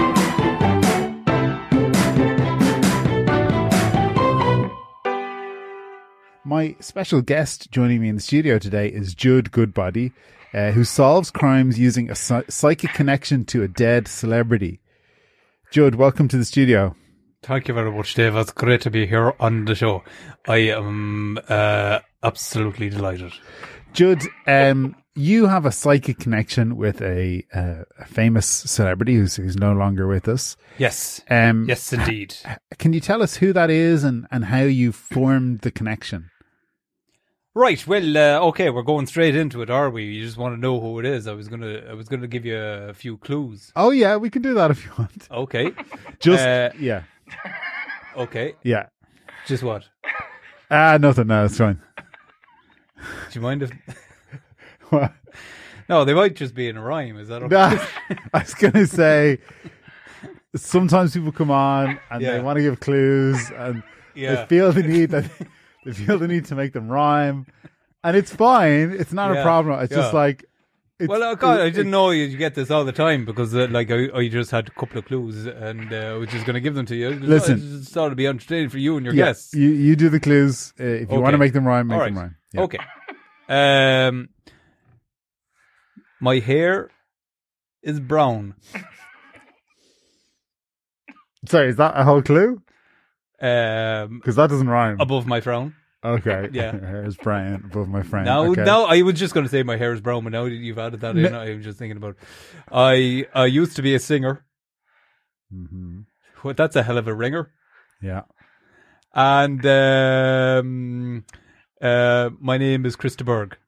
[SPEAKER 4] My special guest joining me in the studio today is Judd Goodbody, who solves crimes using a psychic connection to a dead celebrity. Judd, welcome to the studio.
[SPEAKER 10] Thank you very much, Dave. It's great to be here on the show. I am absolutely delighted.
[SPEAKER 4] Judd, you have a psychic connection with a famous celebrity who's no longer with us.
[SPEAKER 10] Yes. Yes, indeed.
[SPEAKER 4] Can you tell us who that is and how you formed the connection?
[SPEAKER 10] Right. Well, okay, we're going straight into it, are we? You just want to know who it is. I was gonna give you a few clues.
[SPEAKER 4] Oh yeah, we can do that if you want.
[SPEAKER 10] Okay.
[SPEAKER 4] Yeah.
[SPEAKER 10] Okay.
[SPEAKER 4] Yeah.
[SPEAKER 10] Just what?
[SPEAKER 4] Nothing. No, it's fine.
[SPEAKER 10] Do you mind if?
[SPEAKER 4] What?
[SPEAKER 10] No, they might just be in a rhyme. Is that okay?
[SPEAKER 4] No, I was gonna say. Sometimes people come on and they want to give clues and they feel the need that. They feel the need to make them rhyme, and it's fine. It's not a problem. It's just like...
[SPEAKER 10] Well, God, I didn't know you get this all the time because I just had a couple of clues and I was just going to give them to you.
[SPEAKER 4] Listen.
[SPEAKER 10] I just thought it'd be entertaining for you and your guests.
[SPEAKER 4] You do the clues. If you want to make them rhyme, make them rhyme. Yeah.
[SPEAKER 10] Okay. My hair is brown.
[SPEAKER 4] Sorry, is that a whole clue? Because that doesn't rhyme.
[SPEAKER 10] Above my frown.
[SPEAKER 4] Okay.
[SPEAKER 10] Yeah.
[SPEAKER 4] Hair is brown above my frown.
[SPEAKER 10] No, I was just going to say my hair is brown, but now you've added that in, I'm just thinking about it. I used to be a singer.
[SPEAKER 4] Mm-hmm.
[SPEAKER 10] Well, that's a hell of a ringer.
[SPEAKER 4] Yeah.
[SPEAKER 10] And my name is Krista Berg.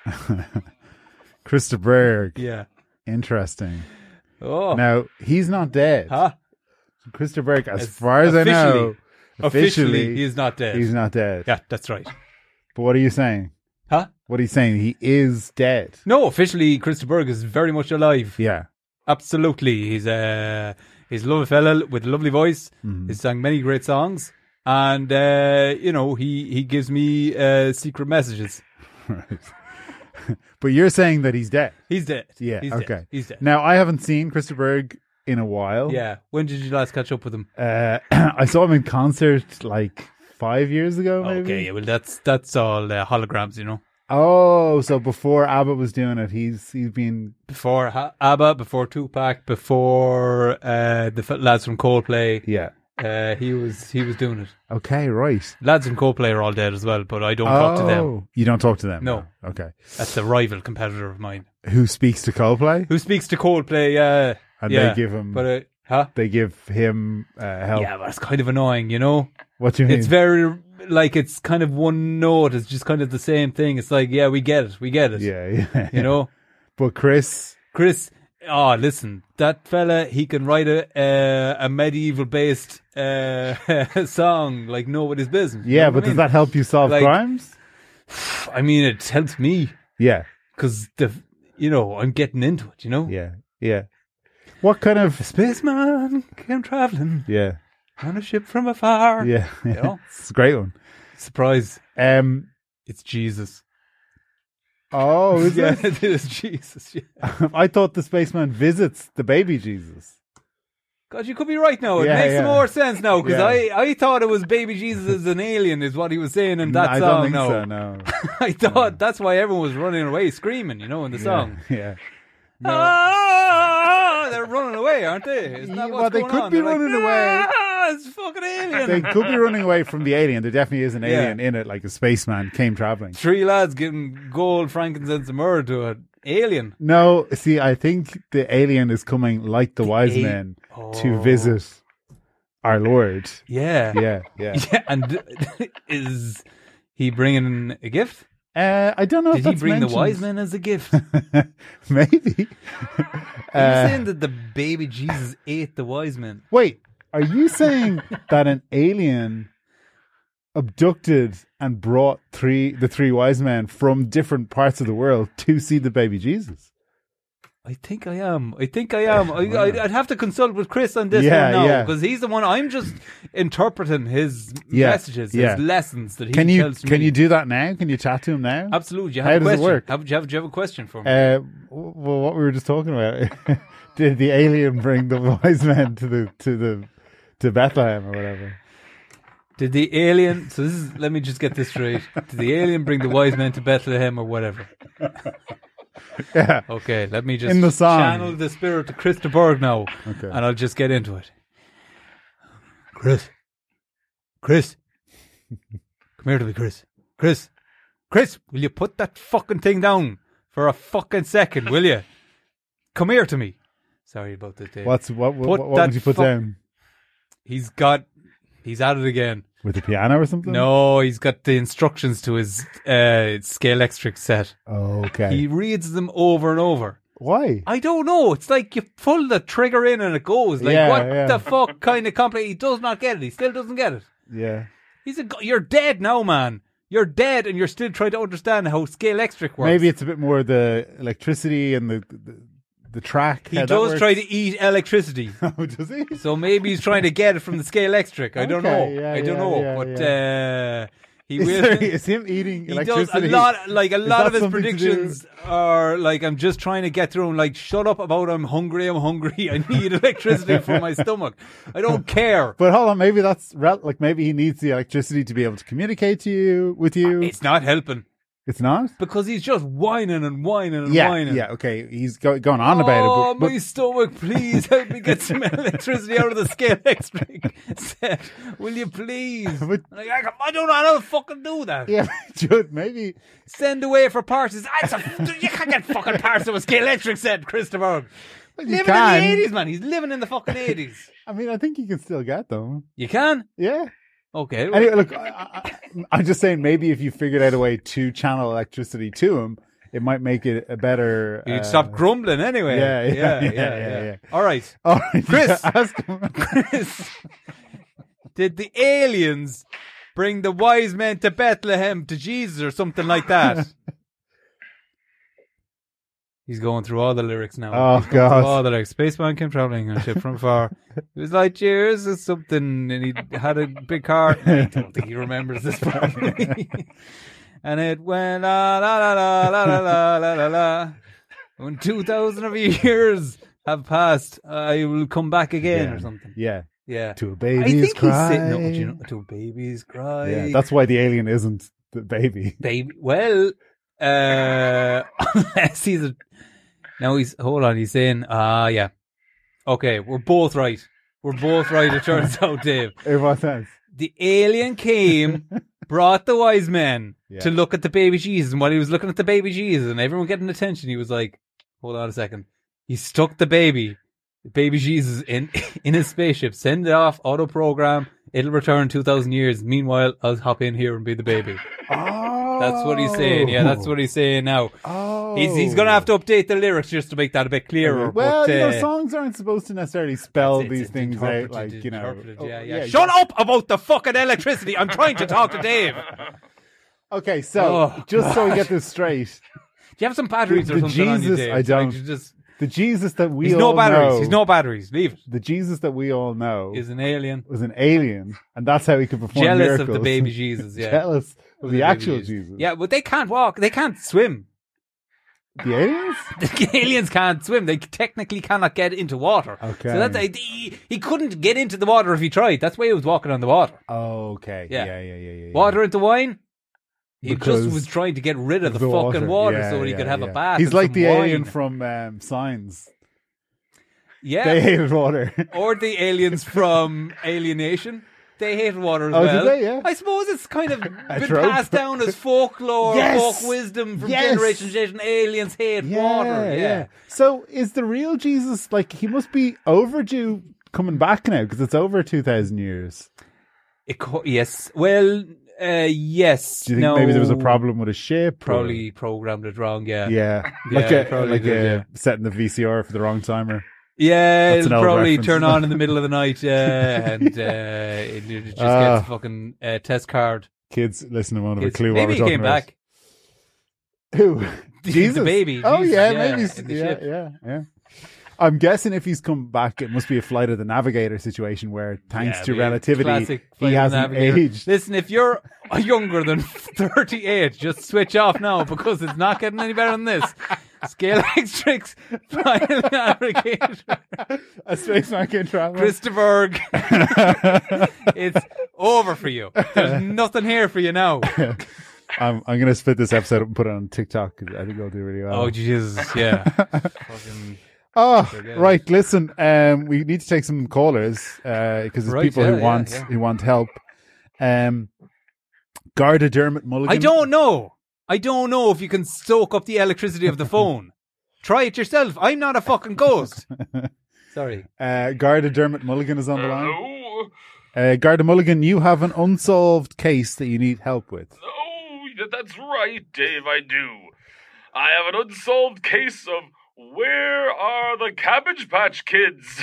[SPEAKER 4] Krista Berg.
[SPEAKER 10] Yeah.
[SPEAKER 4] Interesting.
[SPEAKER 10] Oh.
[SPEAKER 4] Now, he's not dead.
[SPEAKER 10] Huh?
[SPEAKER 4] Krista Berg, as far as I know,
[SPEAKER 10] officially, he's not dead.
[SPEAKER 4] He's not dead.
[SPEAKER 10] Yeah, that's right.
[SPEAKER 4] But what are you saying?
[SPEAKER 10] Huh?
[SPEAKER 4] What are you saying? He is dead.
[SPEAKER 10] No, officially, Krista Berg is very much alive.
[SPEAKER 4] Yeah.
[SPEAKER 10] Absolutely. He's a lovely fella with a lovely voice. He's sang many great songs. And, he gives me secret messages.
[SPEAKER 4] Right. But you're saying that he's dead.
[SPEAKER 10] He's dead.
[SPEAKER 4] Yeah,
[SPEAKER 10] he's
[SPEAKER 4] okay.
[SPEAKER 10] Dead. He's dead.
[SPEAKER 4] Now, I haven't seen Christopher Berg in a while.
[SPEAKER 10] Yeah. When did you last catch up with him?
[SPEAKER 4] I saw him in concert like 5 years ago, maybe.
[SPEAKER 10] Okay, yeah, well, that's all holograms, you know.
[SPEAKER 4] Oh, so before ABBA was doing it, he's been...
[SPEAKER 10] Before ABBA, before Tupac, before the lads from Coldplay.
[SPEAKER 4] Yeah.
[SPEAKER 10] He was doing it.
[SPEAKER 4] Okay, right.
[SPEAKER 10] Lads from Coldplay are all dead as well, but I don't talk to them.
[SPEAKER 4] You don't talk to them?
[SPEAKER 10] No.
[SPEAKER 4] Okay.
[SPEAKER 10] That's a rival competitor of mine.
[SPEAKER 4] Who speaks to Coldplay?
[SPEAKER 10] Who speaks to Coldplay,
[SPEAKER 4] And they give him...
[SPEAKER 10] But,
[SPEAKER 4] They give him help.
[SPEAKER 10] Yeah, but it's kind of annoying, you know?
[SPEAKER 4] What do you mean?
[SPEAKER 10] It's very... it's kind of one note. It's just kind of the same thing. It's like, yeah, we get it.
[SPEAKER 4] Yeah.
[SPEAKER 10] You know?
[SPEAKER 4] But Chris...
[SPEAKER 10] Oh, listen, that fella, he can write a medieval-based song like nobody's business.
[SPEAKER 4] Yeah, but does that help you solve crimes?
[SPEAKER 10] I mean, it helps me.
[SPEAKER 4] Yeah.
[SPEAKER 10] Because, I'm getting into it, you know?
[SPEAKER 4] Yeah. What kind of...
[SPEAKER 10] A spaceman came travelling.
[SPEAKER 4] Yeah.
[SPEAKER 10] On a ship from afar.
[SPEAKER 4] Yeah.
[SPEAKER 10] You know?
[SPEAKER 4] It's a great one.
[SPEAKER 10] Surprise. It's Jesus.
[SPEAKER 4] Oh, is it?
[SPEAKER 10] It is Jesus. Yeah.
[SPEAKER 4] I thought the spaceman visits the baby Jesus.
[SPEAKER 10] God, you could be right now. It makes more sense now, because I thought it was baby Jesus as an alien is what he was saying in that
[SPEAKER 4] I
[SPEAKER 10] song.
[SPEAKER 4] don't think so, no.
[SPEAKER 10] I thought that's why everyone was running away screaming, in the song.
[SPEAKER 4] Yeah. No.
[SPEAKER 10] Oh, they're running away, aren't they? Isn't that what's
[SPEAKER 4] they
[SPEAKER 10] going
[SPEAKER 4] could
[SPEAKER 10] on?
[SPEAKER 4] be
[SPEAKER 10] They're
[SPEAKER 4] running
[SPEAKER 10] like,
[SPEAKER 4] away.
[SPEAKER 10] It's a fucking alien.
[SPEAKER 4] They could be running away from the alien. There definitely is an alien in it, like a spaceman came traveling.
[SPEAKER 10] 3 lads giving gold, frankincense, and myrrh to an alien.
[SPEAKER 4] No, see, I think the alien is coming like the wise men to visit our Lord.
[SPEAKER 10] Yeah.
[SPEAKER 4] Yeah.
[SPEAKER 10] And is he bringing a gift?
[SPEAKER 4] I don't know.
[SPEAKER 10] Did he bring the wise men as a gift?
[SPEAKER 4] Maybe.
[SPEAKER 10] Are you saying that the baby Jesus ate the wise men?
[SPEAKER 4] Wait, are you saying that an alien abducted and brought the 3 wise men from different parts of the world to see the baby Jesus?
[SPEAKER 10] I think I am. I'd have to consult with Chris on this one now, because he's the one. I'm just interpreting his messages, his lessons that he tells me.
[SPEAKER 4] Can you do that now? Can you chat to him now?
[SPEAKER 10] Absolutely.
[SPEAKER 4] How does it work?
[SPEAKER 10] Do you have a question for me?
[SPEAKER 4] Well, what we were just talking about. Did the alien bring the wise men to Bethlehem or whatever?
[SPEAKER 10] Did the alien? So let me just get this straight. Did the alien bring the wise men to Bethlehem or whatever?
[SPEAKER 4] Yeah.
[SPEAKER 10] Okay, let me just
[SPEAKER 4] in the song.
[SPEAKER 10] Channel the spirit to Christopher Berg now, and I'll just get into it. Chris, come here to me, Chris, will you put that fucking thing down for a fucking second, will you? Come here to me. Sorry about this, Dave.
[SPEAKER 4] What would you put down?
[SPEAKER 10] He's at it again.
[SPEAKER 4] With the piano or something?
[SPEAKER 10] No, he's got the instructions to his Scalextric set.
[SPEAKER 4] Oh, okay.
[SPEAKER 10] He reads them over and over.
[SPEAKER 4] Why?
[SPEAKER 10] I don't know. It's like you pull the trigger in and it goes. Like, what the fuck kind of complicated? He does not get it. He still doesn't get it.
[SPEAKER 4] Yeah.
[SPEAKER 10] You're dead now, man. You're dead and you're still trying to understand how Scalextric works.
[SPEAKER 4] Maybe it's a bit more the electricity and the track.
[SPEAKER 10] He does try to eat electricity.
[SPEAKER 4] Oh, does he?
[SPEAKER 10] So maybe he's trying to get it from the Scalextric. I don't know.
[SPEAKER 4] I don't know.
[SPEAKER 10] But he will.
[SPEAKER 4] Is him eating
[SPEAKER 10] He
[SPEAKER 4] electricity?
[SPEAKER 10] does a lot of his predictions are like, I'm just trying to get through. Like, shut up about I'm hungry. I need electricity for my stomach. I don't care.
[SPEAKER 4] But hold on, maybe that's maybe he needs the electricity to be able to communicate with you.
[SPEAKER 10] It's not helping.
[SPEAKER 4] It's not?
[SPEAKER 10] Because he's just whining and whining.
[SPEAKER 4] Yeah, okay. He's going on about it.
[SPEAKER 10] Oh, my stomach, please help me get some electricity out of the Scalextric set. Will you please? But, I don't know how to fucking do that.
[SPEAKER 4] Yeah, Judd, maybe.
[SPEAKER 10] Send away for parts. You can't get fucking parts of a Scalextric set, Christopher. Living in the 80s, man. He's living in the fucking 80s.
[SPEAKER 4] I mean, I think you can still get them.
[SPEAKER 10] You can?
[SPEAKER 4] Yeah.
[SPEAKER 10] Okay.
[SPEAKER 4] Anyway, look, I'm just saying maybe if you figured out a way to channel electricity to him, it might make it a better...
[SPEAKER 10] You'd stop grumbling anyway. Yeah. All right. Chris,
[SPEAKER 4] ask him.
[SPEAKER 10] Chris, did the aliens bring the wise men to Bethlehem to Jesus or something like that? He's going through all the lyrics now.
[SPEAKER 4] Oh, God.
[SPEAKER 10] All the lyrics. Spaceman came traveling on a ship from far. It was like, cheers or something, and he had a big car. I don't think he remembers this part. And it went la la la la la la la la la. When 2,000 of years have passed, I will come back again or something.
[SPEAKER 4] Yeah.
[SPEAKER 10] Yeah.
[SPEAKER 4] To a baby's cry.
[SPEAKER 10] He's sitting up to a baby's cry.
[SPEAKER 4] Yeah, that's why the alien isn't the baby.
[SPEAKER 10] Well, unless he's a... Now he's saying, yeah. Okay, we're both right. It turns out, Dave.
[SPEAKER 4] In what sense?
[SPEAKER 10] The alien came, brought the wise men to look at the baby Jesus. And while he was looking at the baby Jesus and everyone getting attention, he was like, hold on a second. He stuck the baby Jesus in his spaceship, send it off, auto program. It'll return 2,000 years. Meanwhile, I'll hop in here and be the baby.
[SPEAKER 4] Oh,
[SPEAKER 10] that's what he's saying. Yeah, that's what he's saying now.
[SPEAKER 4] Oh,
[SPEAKER 10] he's going to have to update the lyrics just to make that a bit clearer.
[SPEAKER 4] Well, but, songs aren't supposed to necessarily spell these things out, like
[SPEAKER 10] Yeah. Shut up about the fucking electricity. I'm trying to talk to Dave.
[SPEAKER 4] Okay, so just so we get this straight,
[SPEAKER 10] do you have some batteries or something
[SPEAKER 4] Jesus,
[SPEAKER 10] on you, Dave?
[SPEAKER 4] I don't. The Jesus that we all
[SPEAKER 10] know...
[SPEAKER 4] He's
[SPEAKER 10] no batteries. Leave it.
[SPEAKER 4] The Jesus that we all know...
[SPEAKER 10] is an alien.
[SPEAKER 4] And that's how he could perform
[SPEAKER 10] Jealous
[SPEAKER 4] miracles.
[SPEAKER 10] Of the baby Jesus, yeah.
[SPEAKER 4] Jealous of the actual Jesus.
[SPEAKER 10] Yeah, but they can't walk. They can't swim.
[SPEAKER 4] The aliens?
[SPEAKER 10] The aliens can't swim. They technically cannot get into water.
[SPEAKER 4] Okay.
[SPEAKER 10] So that's he couldn't get into the water if he tried. That's why he was walking on the water.
[SPEAKER 4] Oh, okay. Yeah.
[SPEAKER 10] Water into wine? He just was trying to get rid of the fucking water so he could have a bath.
[SPEAKER 4] He's like the
[SPEAKER 10] wine.
[SPEAKER 4] alien from Signs.
[SPEAKER 10] Yeah.
[SPEAKER 4] They hated water.
[SPEAKER 10] Or the aliens from Alienation. They hated water as
[SPEAKER 4] well.
[SPEAKER 10] Oh,
[SPEAKER 4] did they? Yeah.
[SPEAKER 10] I suppose it's kind of been passed down as folklore, folk wisdom from generation to generation. Aliens hate water. Yeah.
[SPEAKER 4] So is the real Jesus, like, he must be overdue coming back now because it's over 2,000 years.
[SPEAKER 10] Yes. Well... yes.
[SPEAKER 4] Do you think maybe there was a problem with a ship?
[SPEAKER 10] Probably programmed it wrong, yeah.
[SPEAKER 4] Yeah. Setting the VCR for the wrong timer.
[SPEAKER 10] Yeah, it'll probably turn on in the middle of the night, and it just gets a fucking test card.
[SPEAKER 4] Kids, listen to one of a clue what we're talking
[SPEAKER 10] about. Maybe he came back.
[SPEAKER 4] Who? Jesus?
[SPEAKER 10] The baby.
[SPEAKER 4] Oh,
[SPEAKER 10] Jesus,
[SPEAKER 4] maybe. Yeah. I'm guessing if he's come back, it must be a Flight of the Navigator situation where, thanks to relativity, he hasn't aged.
[SPEAKER 10] Listen, if you're younger than 38, just switch off now because it's not getting any better than this. Scale X-Trix, Flight of the Navigator.
[SPEAKER 4] A spaceman can travel.
[SPEAKER 10] Christopher. It's over for you. There's nothing here for you now.
[SPEAKER 4] I'm going to split this episode up and put it on TikTok because I think I'll do really well.
[SPEAKER 10] Oh, Jesus, yeah.
[SPEAKER 4] Right. Listen, we need to take some callers because there's people who want help. Garda Dermot Mulligan.
[SPEAKER 10] I don't know if you can soak up the electricity of the phone. Try it yourself. I'm not a fucking ghost. Sorry.
[SPEAKER 4] Garda Dermot Mulligan is on the line. Garda Mulligan, you have an unsolved case that you need help with.
[SPEAKER 8] Oh, that's right, Dave, I do. I have an unsolved case of where are the Cabbage Patch Kids?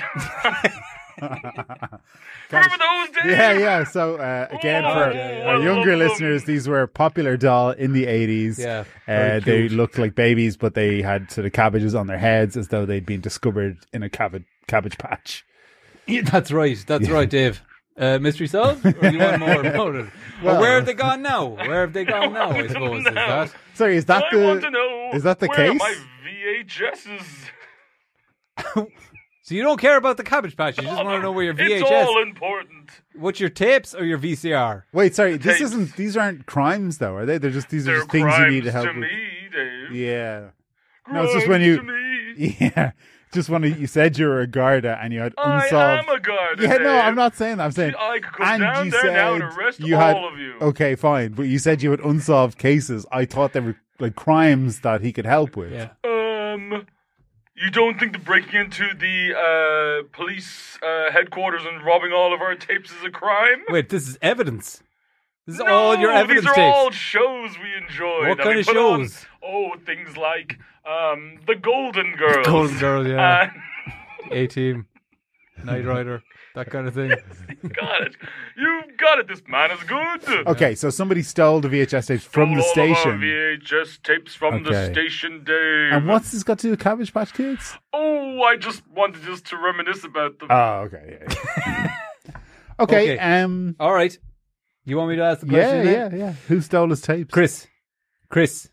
[SPEAKER 8] Remember those days?
[SPEAKER 4] Yeah. So, again, for our younger listeners, these were a popular doll in the 80s.
[SPEAKER 10] Yeah.
[SPEAKER 4] They looked like babies, but they had sort of cabbages on their heads as though they'd been discovered in a cabbage patch.
[SPEAKER 10] Yeah, that's right, Dave. Mystery solved? Or do you want more about it? Well, where have they gone now? I suppose, is that?
[SPEAKER 4] Sorry, is that
[SPEAKER 8] want to know
[SPEAKER 4] is that the
[SPEAKER 8] where
[SPEAKER 4] case?
[SPEAKER 8] My VHSs.
[SPEAKER 10] So you don't care about the Cabbage Patch, you just want to know where your VHS...
[SPEAKER 8] It's all important.
[SPEAKER 10] What's your tapes or your VCR?
[SPEAKER 4] Wait, sorry, these aren't crimes though, are they? They're just these are just things you need to help with.
[SPEAKER 8] Me, Dave.
[SPEAKER 4] Yeah.
[SPEAKER 8] Crimes
[SPEAKER 4] no, it's just when you...
[SPEAKER 8] to me.
[SPEAKER 4] Yeah. Just when you said you were a Garda and you had unsolved...
[SPEAKER 8] I am a Garda,
[SPEAKER 4] Yeah,
[SPEAKER 8] Dave.
[SPEAKER 4] no, I'm not saying that. I'm saying...
[SPEAKER 8] I could go down there now and arrest all of you.
[SPEAKER 4] Okay, fine. But you said you had unsolved cases. I thought they were like crimes that he could help with.
[SPEAKER 10] Yeah.
[SPEAKER 8] You don't think that breaking into the police headquarters and robbing all of our tapes is a crime?
[SPEAKER 10] Wait, this is evidence. This is all your evidence
[SPEAKER 8] these are
[SPEAKER 10] tapes.
[SPEAKER 8] all shows we enjoyed.
[SPEAKER 10] What kind of shows?
[SPEAKER 8] Things like the Golden Girls.
[SPEAKER 10] The Golden Girls, yeah. A-Team. Knight Rider, that kind of thing.
[SPEAKER 8] Got it. You've got it. This man is good.
[SPEAKER 4] Okay, so somebody stole the VHS tapes from the station.
[SPEAKER 8] All of our VHS tapes from the station, Dave.
[SPEAKER 4] And what's this got to do with Cabbage Patch Kids?
[SPEAKER 8] Oh, I just wanted to reminisce about them.
[SPEAKER 4] Oh, okay. Yeah. Okay.
[SPEAKER 10] All right. You want me to ask the question?
[SPEAKER 4] Yeah. Who stole his tapes?
[SPEAKER 10] Chris.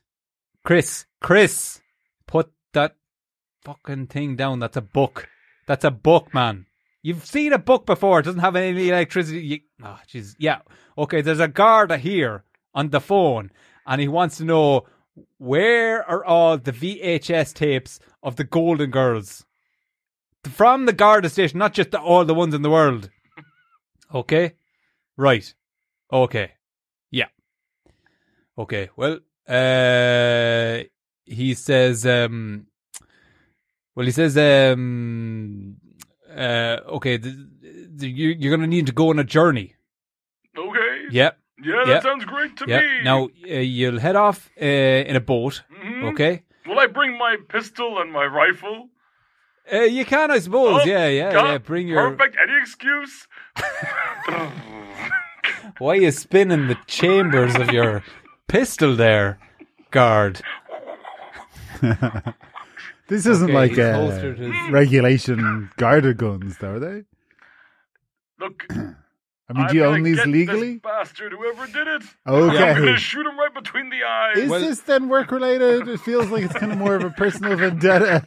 [SPEAKER 10] Put that fucking thing down. That's a book. That's a book, man. You've seen a book before. It doesn't have any electricity. Jeez. Yeah. Okay, there's a guard here on the phone, and he wants to know, where are all the VHS tapes of the Golden Girls? From the Garda station, not just all the ones in the world. Okay? Right. Okay. Yeah. Okay. Well, he says, okay, you're going to need to go on a journey.
[SPEAKER 8] Okay.
[SPEAKER 10] Yep.
[SPEAKER 8] Yeah, that sounds great to me.
[SPEAKER 10] Now, you'll head off in a boat, okay?
[SPEAKER 8] Will I bring my pistol and my rifle?
[SPEAKER 10] You can, I suppose. Yeah. Bring your...
[SPEAKER 8] Perfect. Any excuse?
[SPEAKER 10] Why are you spinning the chambers of your pistol there, guard?
[SPEAKER 4] This isn't like regulation Garda guns, though, are they?
[SPEAKER 8] Look...
[SPEAKER 4] I mean, do you own these legally?
[SPEAKER 8] This bastard, whoever did it.
[SPEAKER 4] Okay.
[SPEAKER 8] I'm going to shoot him right between the eyes.
[SPEAKER 4] Is this then work-related? It feels like it's kind of more of a personal vendetta.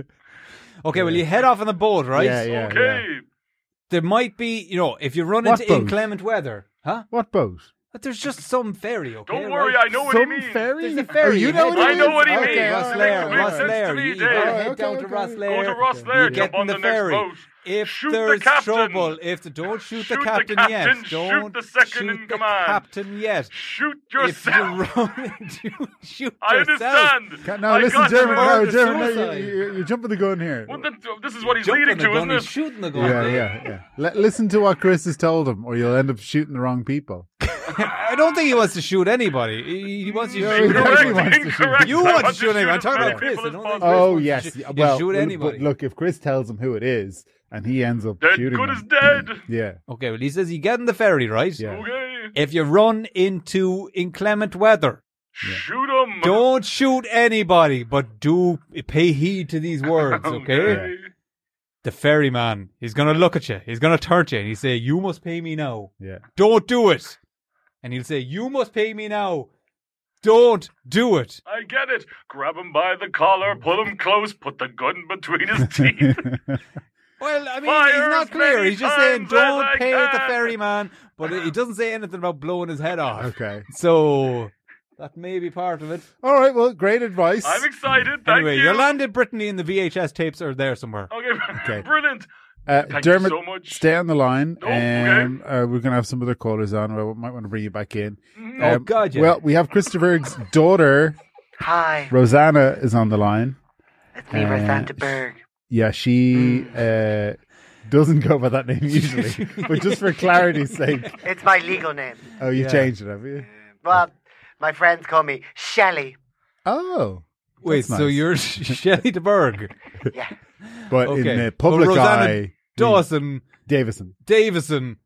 [SPEAKER 10] Okay, well, you head off on the boat, right?
[SPEAKER 4] Yeah.
[SPEAKER 8] Okay.
[SPEAKER 4] Yeah.
[SPEAKER 10] There might be, if you run into inclement weather. Huh?
[SPEAKER 4] What boat?
[SPEAKER 10] But there's just some ferry, okay?
[SPEAKER 8] Don't worry, I know what he means.
[SPEAKER 4] Ferry?
[SPEAKER 10] There's a ferry.
[SPEAKER 4] You know what he means?
[SPEAKER 8] I know what he means.
[SPEAKER 10] Okay, Rosslare. You head down to Rosslare.
[SPEAKER 8] Go to Rosslare,
[SPEAKER 10] You get on the ferry.
[SPEAKER 8] Next boat.
[SPEAKER 10] If
[SPEAKER 8] shoot
[SPEAKER 10] there's
[SPEAKER 8] the captain.
[SPEAKER 10] trouble, don't shoot the captain yet. Don't
[SPEAKER 8] shoot the second in command.
[SPEAKER 10] Captain yet.
[SPEAKER 8] Shoot yourself.
[SPEAKER 10] If you run, shoot
[SPEAKER 8] I
[SPEAKER 10] yourself.
[SPEAKER 8] understand.
[SPEAKER 4] No, listen, German. No, you're jumping the gun here.
[SPEAKER 8] Well, this is what he's leading to, isn't it?
[SPEAKER 10] He's shooting the gun.
[SPEAKER 4] Yeah. Listen to what Chris has told him, or you'll end up shooting the wrong people.
[SPEAKER 10] I don't think he wants to shoot anybody. He wants to shoot
[SPEAKER 8] incorrect.
[SPEAKER 10] You want to shoot anybody. I'm talking about Chris. I don't think Chris
[SPEAKER 4] yes. Well,
[SPEAKER 10] shoot anybody.
[SPEAKER 4] But look, if Chris tells him who it is, and he ends up shooting
[SPEAKER 8] good
[SPEAKER 4] him.
[SPEAKER 8] as dead.
[SPEAKER 4] Yeah.
[SPEAKER 10] Okay, well, he says you get in the ferry, right?
[SPEAKER 4] Yeah.
[SPEAKER 8] Okay.
[SPEAKER 10] If you run into inclement weather,
[SPEAKER 8] shoot him.
[SPEAKER 10] Don't shoot anybody, but do pay heed to these words, okay?
[SPEAKER 4] Yeah.
[SPEAKER 10] The ferryman, he's going to look at you. He's going to turn to you, and he'll say, you must pay me now.
[SPEAKER 4] Yeah.
[SPEAKER 10] Don't do it. And he'll say, you must pay me now. Don't do it.
[SPEAKER 8] I get it. Grab him by the collar, pull him close, put the gun between his teeth.
[SPEAKER 10] Well, I mean, he's not clear. He's just saying, don't pay the ferryman. But he doesn't say anything about blowing his head off.
[SPEAKER 4] Okay.
[SPEAKER 10] So that may be part of it.
[SPEAKER 4] All right, well, great advice.
[SPEAKER 8] I'm excited. Thank
[SPEAKER 10] anyway,
[SPEAKER 8] you.
[SPEAKER 10] you're landed Brittany, and the VHS tapes are there somewhere.
[SPEAKER 8] Okay. Brilliant. Thank
[SPEAKER 4] Dermot,
[SPEAKER 8] you so much.
[SPEAKER 4] stay on the line.
[SPEAKER 8] Okay.
[SPEAKER 4] We're going to have some other callers on. We might want to bring you back in.
[SPEAKER 10] Oh, God, yeah.
[SPEAKER 4] Well, we have Christopher's daughter.
[SPEAKER 7] Hi.
[SPEAKER 4] Rosanna is on the line.
[SPEAKER 7] It's me, Rosanna Berg.
[SPEAKER 4] Yeah, she doesn't go by that name usually. But just for clarity's sake.
[SPEAKER 7] It's my legal name.
[SPEAKER 4] Oh, you changed it, have you?
[SPEAKER 7] Well, my friends call me Shelley.
[SPEAKER 4] Oh.
[SPEAKER 10] Wait, so
[SPEAKER 4] nice.
[SPEAKER 10] you're Shelley de Berg?
[SPEAKER 7] Yeah.
[SPEAKER 4] But in the public eye...
[SPEAKER 10] Dawson.
[SPEAKER 4] Davison.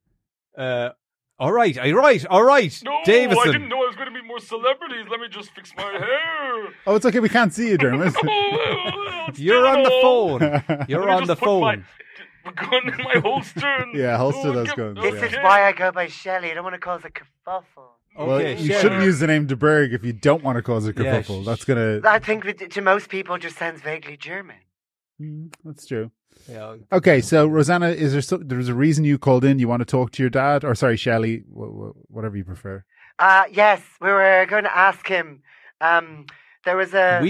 [SPEAKER 10] All right.
[SPEAKER 8] No,
[SPEAKER 10] Davison.
[SPEAKER 8] I didn't know I was going to meet more celebrities. Let me just fix my hair.
[SPEAKER 4] Oh, it's okay. We can't see you, Dermot.
[SPEAKER 10] You're on the phone. You're on the phone.
[SPEAKER 8] My gun in my holster.
[SPEAKER 4] Yeah, holster those guns.
[SPEAKER 7] This is why I go by Shelley. I don't want to cause a kerfuffle.
[SPEAKER 4] Well, you shouldn't use the name de Berg if you don't want to cause a kerfuffle. That's going to...
[SPEAKER 7] I think to most people it just sounds vaguely German.
[SPEAKER 4] That's true.
[SPEAKER 10] Yeah.
[SPEAKER 4] Okay, so Rosanna, there's a reason you called in? You want to talk to your dad? Or sorry, Shelley, whatever you prefer.
[SPEAKER 7] Yes, we were going to ask him. There was but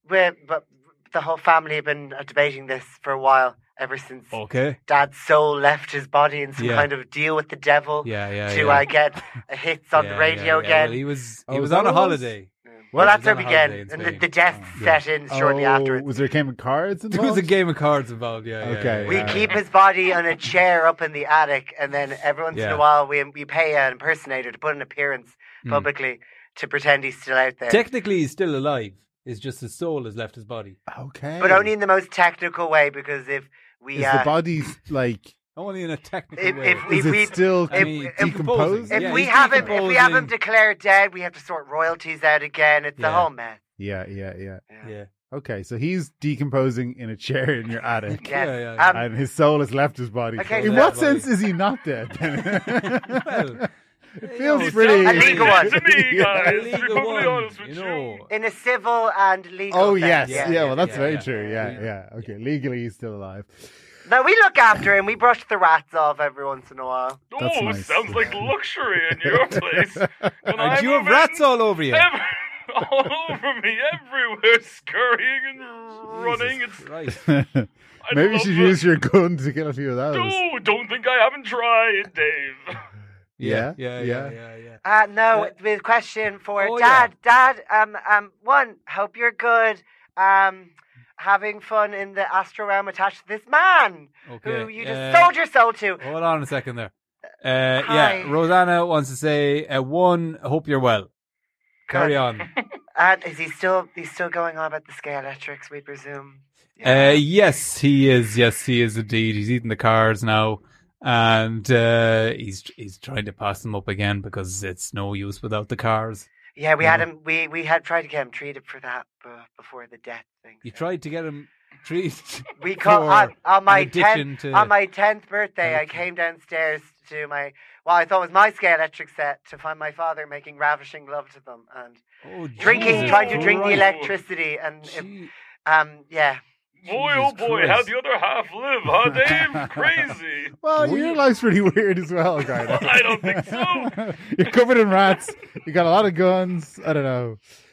[SPEAKER 7] the whole family have been debating this for a while, ever since Dad's soul left his body in some kind of deal with the devil to get hits on the radio again.
[SPEAKER 10] Well, he was on a holiday.
[SPEAKER 7] Well, that's where we began. And the death set in shortly afterwards.
[SPEAKER 4] Was there a game of cards involved?
[SPEAKER 10] There was a game of cards involved,
[SPEAKER 7] We keep his body on a chair up in the attic, and then every once in a while we pay an impersonator to put an appearance publicly to pretend he's still out there.
[SPEAKER 10] Technically, he's still alive. It's just his soul has left his body.
[SPEAKER 4] Okay.
[SPEAKER 7] But only in the most technical way, because if we...
[SPEAKER 4] Is the body, like...
[SPEAKER 10] Only in a technical way.
[SPEAKER 4] Is it still decomposing?
[SPEAKER 7] If we have him declared dead, we have to sort royalties out again. It's a whole mess.
[SPEAKER 4] Yeah. Okay, so he's decomposing in a chair in your attic.
[SPEAKER 7] Yes.
[SPEAKER 4] And his soul has left his body.
[SPEAKER 7] Okay,
[SPEAKER 4] in what sense is he not dead?
[SPEAKER 10] Well,
[SPEAKER 4] it feels pretty...
[SPEAKER 7] A legal one.
[SPEAKER 8] To me, guys.
[SPEAKER 10] A legal
[SPEAKER 8] To be completely
[SPEAKER 10] one,
[SPEAKER 8] honest with
[SPEAKER 10] you know.
[SPEAKER 7] In a civil and legal
[SPEAKER 4] Oh,
[SPEAKER 7] sense.
[SPEAKER 4] yes. Yeah, well, that's very true. Yeah. Okay, legally he's still alive.
[SPEAKER 7] No, we look after him. We brush the rats off every once in a while.
[SPEAKER 8] Oh,
[SPEAKER 4] nice.
[SPEAKER 8] Sounds like luxury in your place.
[SPEAKER 10] And you have rats all over you.
[SPEAKER 8] All over me, everywhere, scurrying and running. It's
[SPEAKER 10] right.
[SPEAKER 4] Maybe you should use your gun to kill a few of those.
[SPEAKER 8] No, don't think I haven't tried, Dave.
[SPEAKER 10] Yeah.
[SPEAKER 7] No, the question for
[SPEAKER 10] Oh,
[SPEAKER 7] Dad. Dad, one, hope you're good. Having fun in the astral realm attached to this man who you just sold your soul to.
[SPEAKER 10] Hold on a second there.
[SPEAKER 7] Hi.
[SPEAKER 10] Rosanna wants to say, one, hope you're well. Carry on.
[SPEAKER 7] And is he's still going on about the Scalextrics, we presume?
[SPEAKER 10] Yes, he is. Yes, he is indeed. He's eating the cars now, and he's trying to pass them up again because it's no use without the cars.
[SPEAKER 7] Yeah, we had him. We had tried to get him treated for that before the death thing.
[SPEAKER 10] You tried to get him treated.
[SPEAKER 7] We called on my 10th birthday.
[SPEAKER 10] Okay.
[SPEAKER 7] I came downstairs to I thought it was my Scalextric set to find my father making ravishing love to them and trying to drink the electricity and
[SPEAKER 8] Boy, oh boy, how'd the other half live, huh, Dave? Crazy.
[SPEAKER 4] Well, your life's pretty weird as well, guy.
[SPEAKER 8] I don't think so.
[SPEAKER 4] You're covered in rats. You got a lot of guns. I don't know.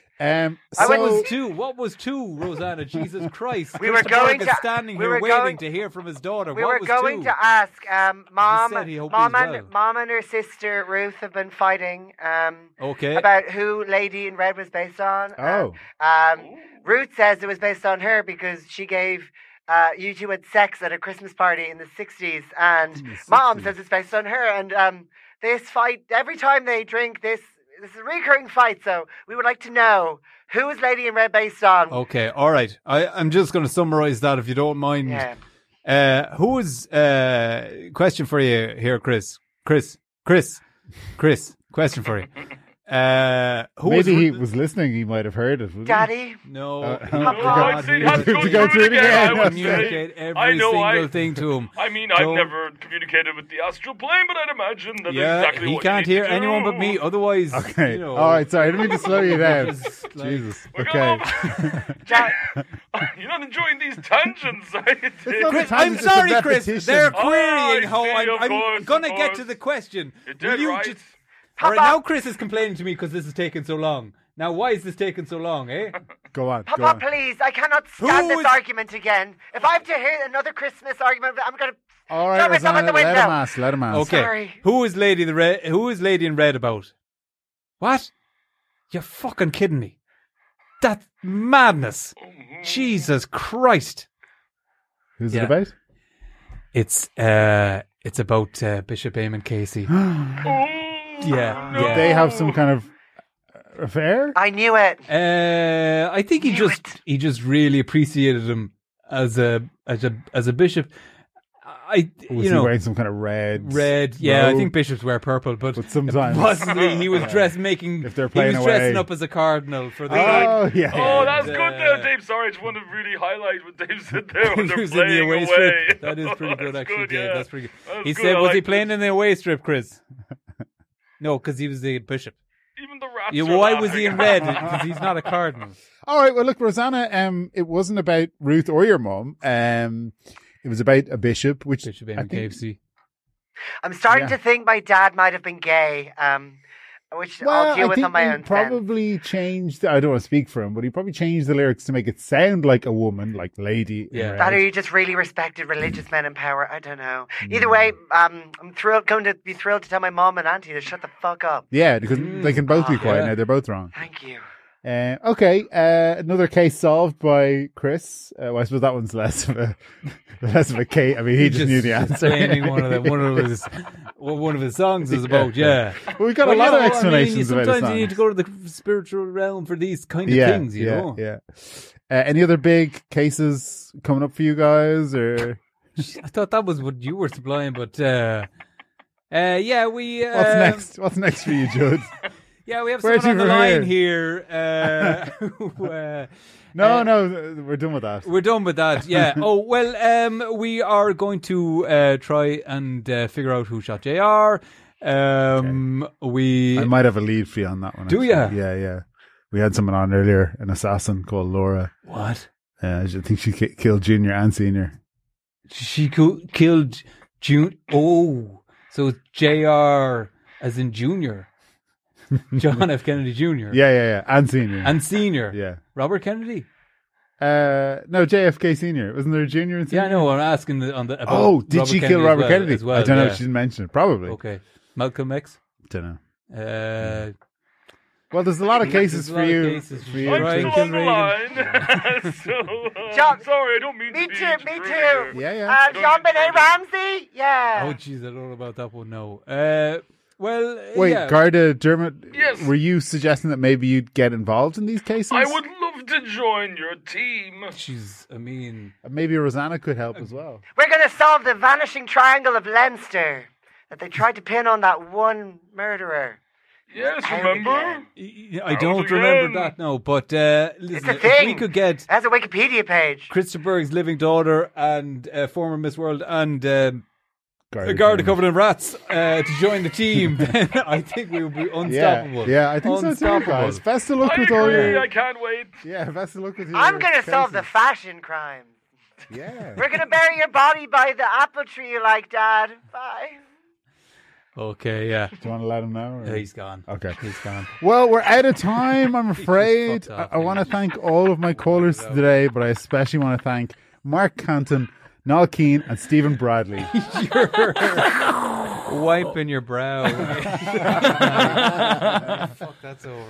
[SPEAKER 10] What was two, Rosanna? Jesus Christ!
[SPEAKER 7] We were going to
[SPEAKER 10] standing here waiting to hear from his daughter.
[SPEAKER 7] We were going to ask, Mom and her sister Ruth have been fighting. About who Lady in Red was based on. Ruth says it was based on her because she gave you two had sex at a Christmas party in the 60s, and Mom says it's based on her. And this fight, every time they drink, this is a recurring fight. So we would like to know, who is Lady in Red based on?
[SPEAKER 10] Okay, all right. I'm just going to summarize that if you don't mind.
[SPEAKER 7] Yeah.
[SPEAKER 10] Who is question for you here, Chris? Chris, question for you.
[SPEAKER 4] Maybe he was listening. He might have heard it.
[SPEAKER 7] Daddy,
[SPEAKER 10] no.
[SPEAKER 8] Papa,
[SPEAKER 4] to go through it again.
[SPEAKER 10] Communicate every single thing to him.
[SPEAKER 8] I mean, I've never communicated with the astral plane, but I'd imagine that exactly
[SPEAKER 10] he
[SPEAKER 8] what
[SPEAKER 10] can't
[SPEAKER 8] you need
[SPEAKER 10] hear
[SPEAKER 8] to
[SPEAKER 10] anyone
[SPEAKER 8] do.
[SPEAKER 10] but me. Otherwise,
[SPEAKER 4] Okay.
[SPEAKER 10] you know,
[SPEAKER 4] All right. Sorry. I didn't mean to slow you down.
[SPEAKER 10] Jesus.
[SPEAKER 4] Okay.
[SPEAKER 8] You're not enjoying these tangents, are you, Dave?
[SPEAKER 4] Chris,
[SPEAKER 10] I'm sorry, Chris.
[SPEAKER 4] repetition.
[SPEAKER 10] They're
[SPEAKER 8] Oh,
[SPEAKER 10] querying
[SPEAKER 8] I
[SPEAKER 10] how
[SPEAKER 8] see, of
[SPEAKER 10] I'm
[SPEAKER 8] course,
[SPEAKER 10] going to
[SPEAKER 8] of
[SPEAKER 10] get
[SPEAKER 8] course.
[SPEAKER 10] to the question.
[SPEAKER 8] You're
[SPEAKER 10] Will
[SPEAKER 8] dead
[SPEAKER 10] you
[SPEAKER 8] right.
[SPEAKER 10] just... All right, now Chris is complaining to me because this is taking so long. Now, why is this taking so long, eh?
[SPEAKER 4] Go on.
[SPEAKER 7] Papa, please, I cannot stand this argument again. If I have to hear another Christmas argument, I'm going to
[SPEAKER 4] All right,
[SPEAKER 7] throw myself out
[SPEAKER 4] Rosanna,
[SPEAKER 7] the window.
[SPEAKER 4] let him ask.
[SPEAKER 10] Okay.
[SPEAKER 7] Sorry.
[SPEAKER 10] Who is Lady in Red about? What? You're fucking kidding me. That's madness. Jesus Christ.
[SPEAKER 4] Who's it about?
[SPEAKER 10] It's about Bishop Eamon Casey.
[SPEAKER 4] Did they have some kind of affair?
[SPEAKER 7] I knew it.
[SPEAKER 10] I think he just really appreciated him as a bishop.
[SPEAKER 4] Was he wearing some kind of red?
[SPEAKER 10] Yeah,
[SPEAKER 4] robe?
[SPEAKER 10] I think bishops wear purple, but
[SPEAKER 4] sometimes
[SPEAKER 10] possibly he was
[SPEAKER 4] if they're playing
[SPEAKER 10] dressing
[SPEAKER 4] away.
[SPEAKER 10] up as a cardinal for the
[SPEAKER 4] Oh, yeah.
[SPEAKER 8] Oh, that's good there, Dave. Sorry, I just want to really highlight what Dave said there when
[SPEAKER 10] he
[SPEAKER 8] they're
[SPEAKER 10] was in the
[SPEAKER 8] playing
[SPEAKER 10] away
[SPEAKER 8] away.
[SPEAKER 10] strip. That is pretty good,
[SPEAKER 8] That's
[SPEAKER 10] actually,
[SPEAKER 8] good,
[SPEAKER 10] Dave.
[SPEAKER 8] yeah.
[SPEAKER 10] That's pretty good.
[SPEAKER 8] That's
[SPEAKER 10] He
[SPEAKER 8] good,
[SPEAKER 10] said,
[SPEAKER 8] I
[SPEAKER 10] was he
[SPEAKER 8] like
[SPEAKER 10] playing
[SPEAKER 8] this.
[SPEAKER 10] in the away strip, Chris? No, because he was the bishop.
[SPEAKER 8] Even the rats
[SPEAKER 10] Yeah,
[SPEAKER 8] are
[SPEAKER 10] why was he
[SPEAKER 8] laughing.
[SPEAKER 10] in red? Because he's not a cardinal.
[SPEAKER 4] All right. Well, look, Rosanna. It wasn't about Ruth or your mum. It was about a bishop, which
[SPEAKER 10] Bishop
[SPEAKER 4] I
[SPEAKER 10] Eamon
[SPEAKER 4] think.
[SPEAKER 10] KFC.
[SPEAKER 7] I'm starting to think my dad might have been gay, which I'll deal with on my own.
[SPEAKER 4] Probably changed. I don't want to speak for him, but he probably changed the lyrics to make it sound like a woman, like Lady. in Red.
[SPEAKER 7] That or you just really respected religious men in power. I don't know. Either way, I'm going to be thrilled to tell my mom and auntie to shut the fuck up.
[SPEAKER 4] Yeah, because they can both be quiet
[SPEAKER 10] Yeah.
[SPEAKER 4] now. They're both wrong.
[SPEAKER 7] Thank you.
[SPEAKER 4] Okay, another case solved by Chris. Well, I suppose that one's less of a case. I mean, he just knew the answer.
[SPEAKER 10] One of his songs is about, yeah.
[SPEAKER 4] Well, we've got a lot of explanations about it.
[SPEAKER 10] Sometimes you need to go to the spiritual realm for these kind of things, you know?
[SPEAKER 4] Yeah. Any other big cases coming up for you guys, or?
[SPEAKER 10] I thought that was what you were supplying, but we.
[SPEAKER 4] What's next for you, Judd?
[SPEAKER 10] Yeah, we have someone on the line here.
[SPEAKER 4] No, we're done with that.
[SPEAKER 10] We're done with that, yeah. We are going to try and figure out who shot JR. I
[SPEAKER 4] might have a lead for you on that one.
[SPEAKER 10] Do you?
[SPEAKER 4] Yeah. We had someone on earlier, an assassin called Laura.
[SPEAKER 10] What?
[SPEAKER 4] I think she killed Junior and Senior.
[SPEAKER 10] She killed Junior. Oh, so JR as in Junior. John F. Kennedy Jr.
[SPEAKER 4] Yeah. And Senior.
[SPEAKER 10] Yeah. Robert Kennedy?
[SPEAKER 4] No, JFK Senior. Wasn't there a Junior and Senior?
[SPEAKER 10] Yeah, no, I'm asking did
[SPEAKER 4] Robert
[SPEAKER 10] she
[SPEAKER 4] kill Robert Kennedy?
[SPEAKER 10] As well,
[SPEAKER 4] I don't know. She didn't mention it. Probably.
[SPEAKER 10] Okay. Malcolm X?
[SPEAKER 4] Don't know. Well, there's a lot of cases for you.
[SPEAKER 8] I'm still on the line.
[SPEAKER 7] John,
[SPEAKER 8] sorry, I don't mean
[SPEAKER 7] me
[SPEAKER 8] to be
[SPEAKER 7] Me too.
[SPEAKER 4] Yeah.
[SPEAKER 7] John Benet Ramsey? Yeah.
[SPEAKER 10] Oh, jeez, I don't know about that one, no.
[SPEAKER 4] Wait, Garda Dermot,
[SPEAKER 8] yes.
[SPEAKER 4] Were you suggesting that maybe you'd get involved in these cases?
[SPEAKER 8] I would love to join your team.
[SPEAKER 4] Maybe Rosanna could help as well.
[SPEAKER 7] We're going to solve the vanishing triangle of Leinster that they tried to pin on that one murderer.
[SPEAKER 8] Yes, remember?
[SPEAKER 10] I don't remember that, no, but listen,
[SPEAKER 7] it's a thing.
[SPEAKER 10] If we could get...
[SPEAKER 7] That's a Wikipedia page.
[SPEAKER 10] Christopher Berg's living daughter and former Miss World and... Garda covered in rats to join the team, then I think we would be unstoppable.
[SPEAKER 4] Yeah, I think so too, guys. Best of luck with all your...
[SPEAKER 8] I can't wait.
[SPEAKER 4] Yeah, best of luck with your
[SPEAKER 7] I'm going to solve the fashion crime.
[SPEAKER 4] Yeah.
[SPEAKER 7] We're going to bury your body by the apple tree you like, Dad. Bye.
[SPEAKER 10] Okay, yeah.
[SPEAKER 4] Do you want to let him know?
[SPEAKER 10] Yeah, he's gone.
[SPEAKER 4] Okay.
[SPEAKER 10] He's gone.
[SPEAKER 4] Well, we're out of time, I'm afraid. I want to thank all of my callers today, but I especially want to thank Mark Canton, Niall Keane and Stephen Bradley.
[SPEAKER 10] You're wiping your brow. Fuck, that's over.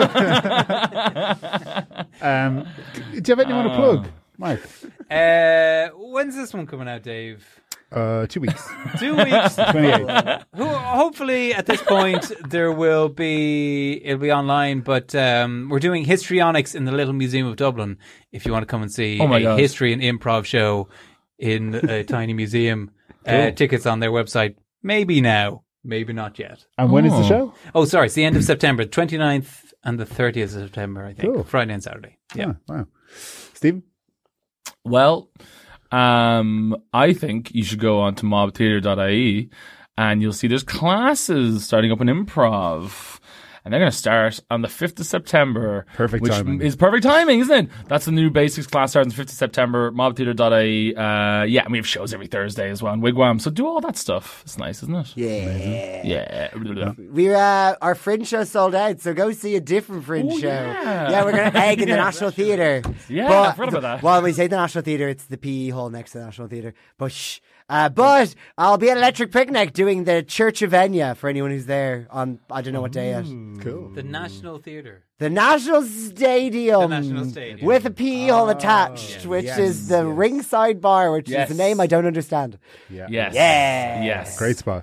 [SPEAKER 4] Do you have anyone to plug, Mark?
[SPEAKER 10] When's this one coming out, Dave?
[SPEAKER 4] 2 weeks.
[SPEAKER 10] 2 weeks.
[SPEAKER 4] 28th.
[SPEAKER 10] Hopefully, at this point, it'll be online. But we're doing Histrionics in the Little Museum of Dublin. If you want to come and see a history and improv show in a tiny museum, tickets on their website. Maybe now, maybe not yet.
[SPEAKER 4] And when is the show?
[SPEAKER 10] Oh, sorry, it's the end of September, 29th and the 30th of September, I think. Cool. Friday and Saturday. Yeah.
[SPEAKER 4] Oh, wow. Stephen?
[SPEAKER 8] Well, I think you should go on to mobtheatre.ie and you'll see there's classes starting up in improv. And they're going to start on the 5th of September.
[SPEAKER 4] Perfect timing.
[SPEAKER 8] Is perfect timing, isn't it? That's the new basics class starting on the 5th of September. Mobtheatre.ie. And we have shows every Thursday as well in Wigwam. So do all that stuff. It's nice, isn't it?
[SPEAKER 7] Yeah.
[SPEAKER 8] Yeah.
[SPEAKER 7] Our Fringe show sold out, so go see a different Fringe show. Yeah, we're going to egg in the National Theatre.
[SPEAKER 8] Yeah, I forgot about that.
[SPEAKER 7] Well, when we say the National Theatre, it's the PE hall next to the National Theatre. But shh. But I'll be at Electric Picnic doing the Church of Enya for anyone who's there on, I don't know what day yet.
[SPEAKER 4] Cool.
[SPEAKER 10] The National Theatre.
[SPEAKER 7] The National Stadium. With a PE hall attached, which is the ringside bar, which is the name I don't understand.
[SPEAKER 4] Yeah.
[SPEAKER 8] Yes.
[SPEAKER 4] Great spot.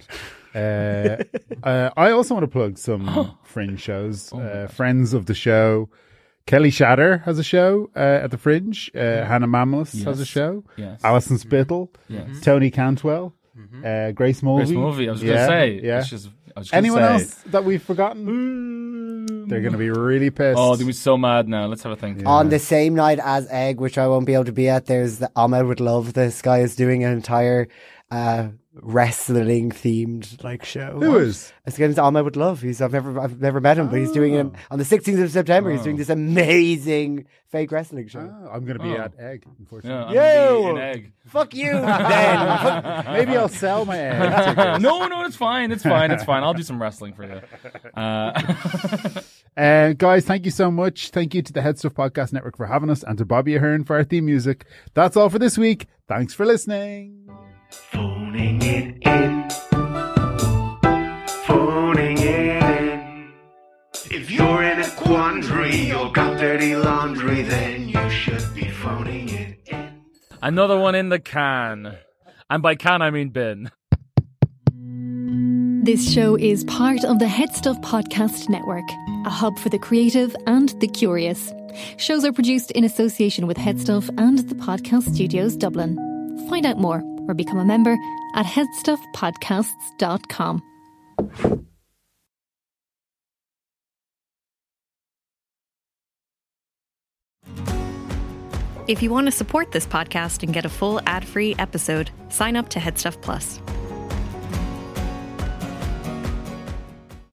[SPEAKER 4] I also want to plug some Fringe shows. Friends of the show. Kelly Shatter has a show at the Fringe. Hannah Mamlis has a show.
[SPEAKER 8] Yes.
[SPEAKER 4] Alison Spittle.
[SPEAKER 8] Yes.
[SPEAKER 4] Tony Cantwell. Grace Mulvey.
[SPEAKER 8] I was going to say.
[SPEAKER 4] Yeah. Anyone else that we've forgotten? They're going to be really pissed.
[SPEAKER 8] Oh, they'll be so mad now. Let's have a think.
[SPEAKER 7] Yeah. On the same night as Egg, which I won't be able to be at, there's the Ahmed Would Love. This guy is doing an entire wrestling themed show.
[SPEAKER 4] Who is?
[SPEAKER 7] His name's Ahmed Would Love. I've never met him, but he's doing it on the 16th of September. He's doing this amazing fake wrestling show.
[SPEAKER 4] I'm going to be at Egg, unfortunately.
[SPEAKER 8] Yeah, I'm gonna be in Egg.
[SPEAKER 7] Fuck you, then.
[SPEAKER 4] Maybe I'll sell my Egg.
[SPEAKER 8] No, it's fine. I'll do some wrestling for you.
[SPEAKER 4] Guys, thank you so much. Thank you to the Head Stuff Podcast Network for having us and to Bobby Ahern for our theme music. That's all for this week. Thanks for listening.
[SPEAKER 5] Phoning it in. Phoning it in. If you're in a quandary, quandary, you've got dirty laundry, then you should be phoning it in.
[SPEAKER 11] Another one in the can. And by can, I mean bin.
[SPEAKER 3] This show is part of the Head Stuff Podcast Network, a hub for the creative and the curious. Shows are produced in association with Head Stuff and the Podcast Studios Dublin. Find out more or become a member at headstuffpodcasts.com.
[SPEAKER 1] If you want to support this podcast and get a full ad-free episode, sign up to Headstuff Plus.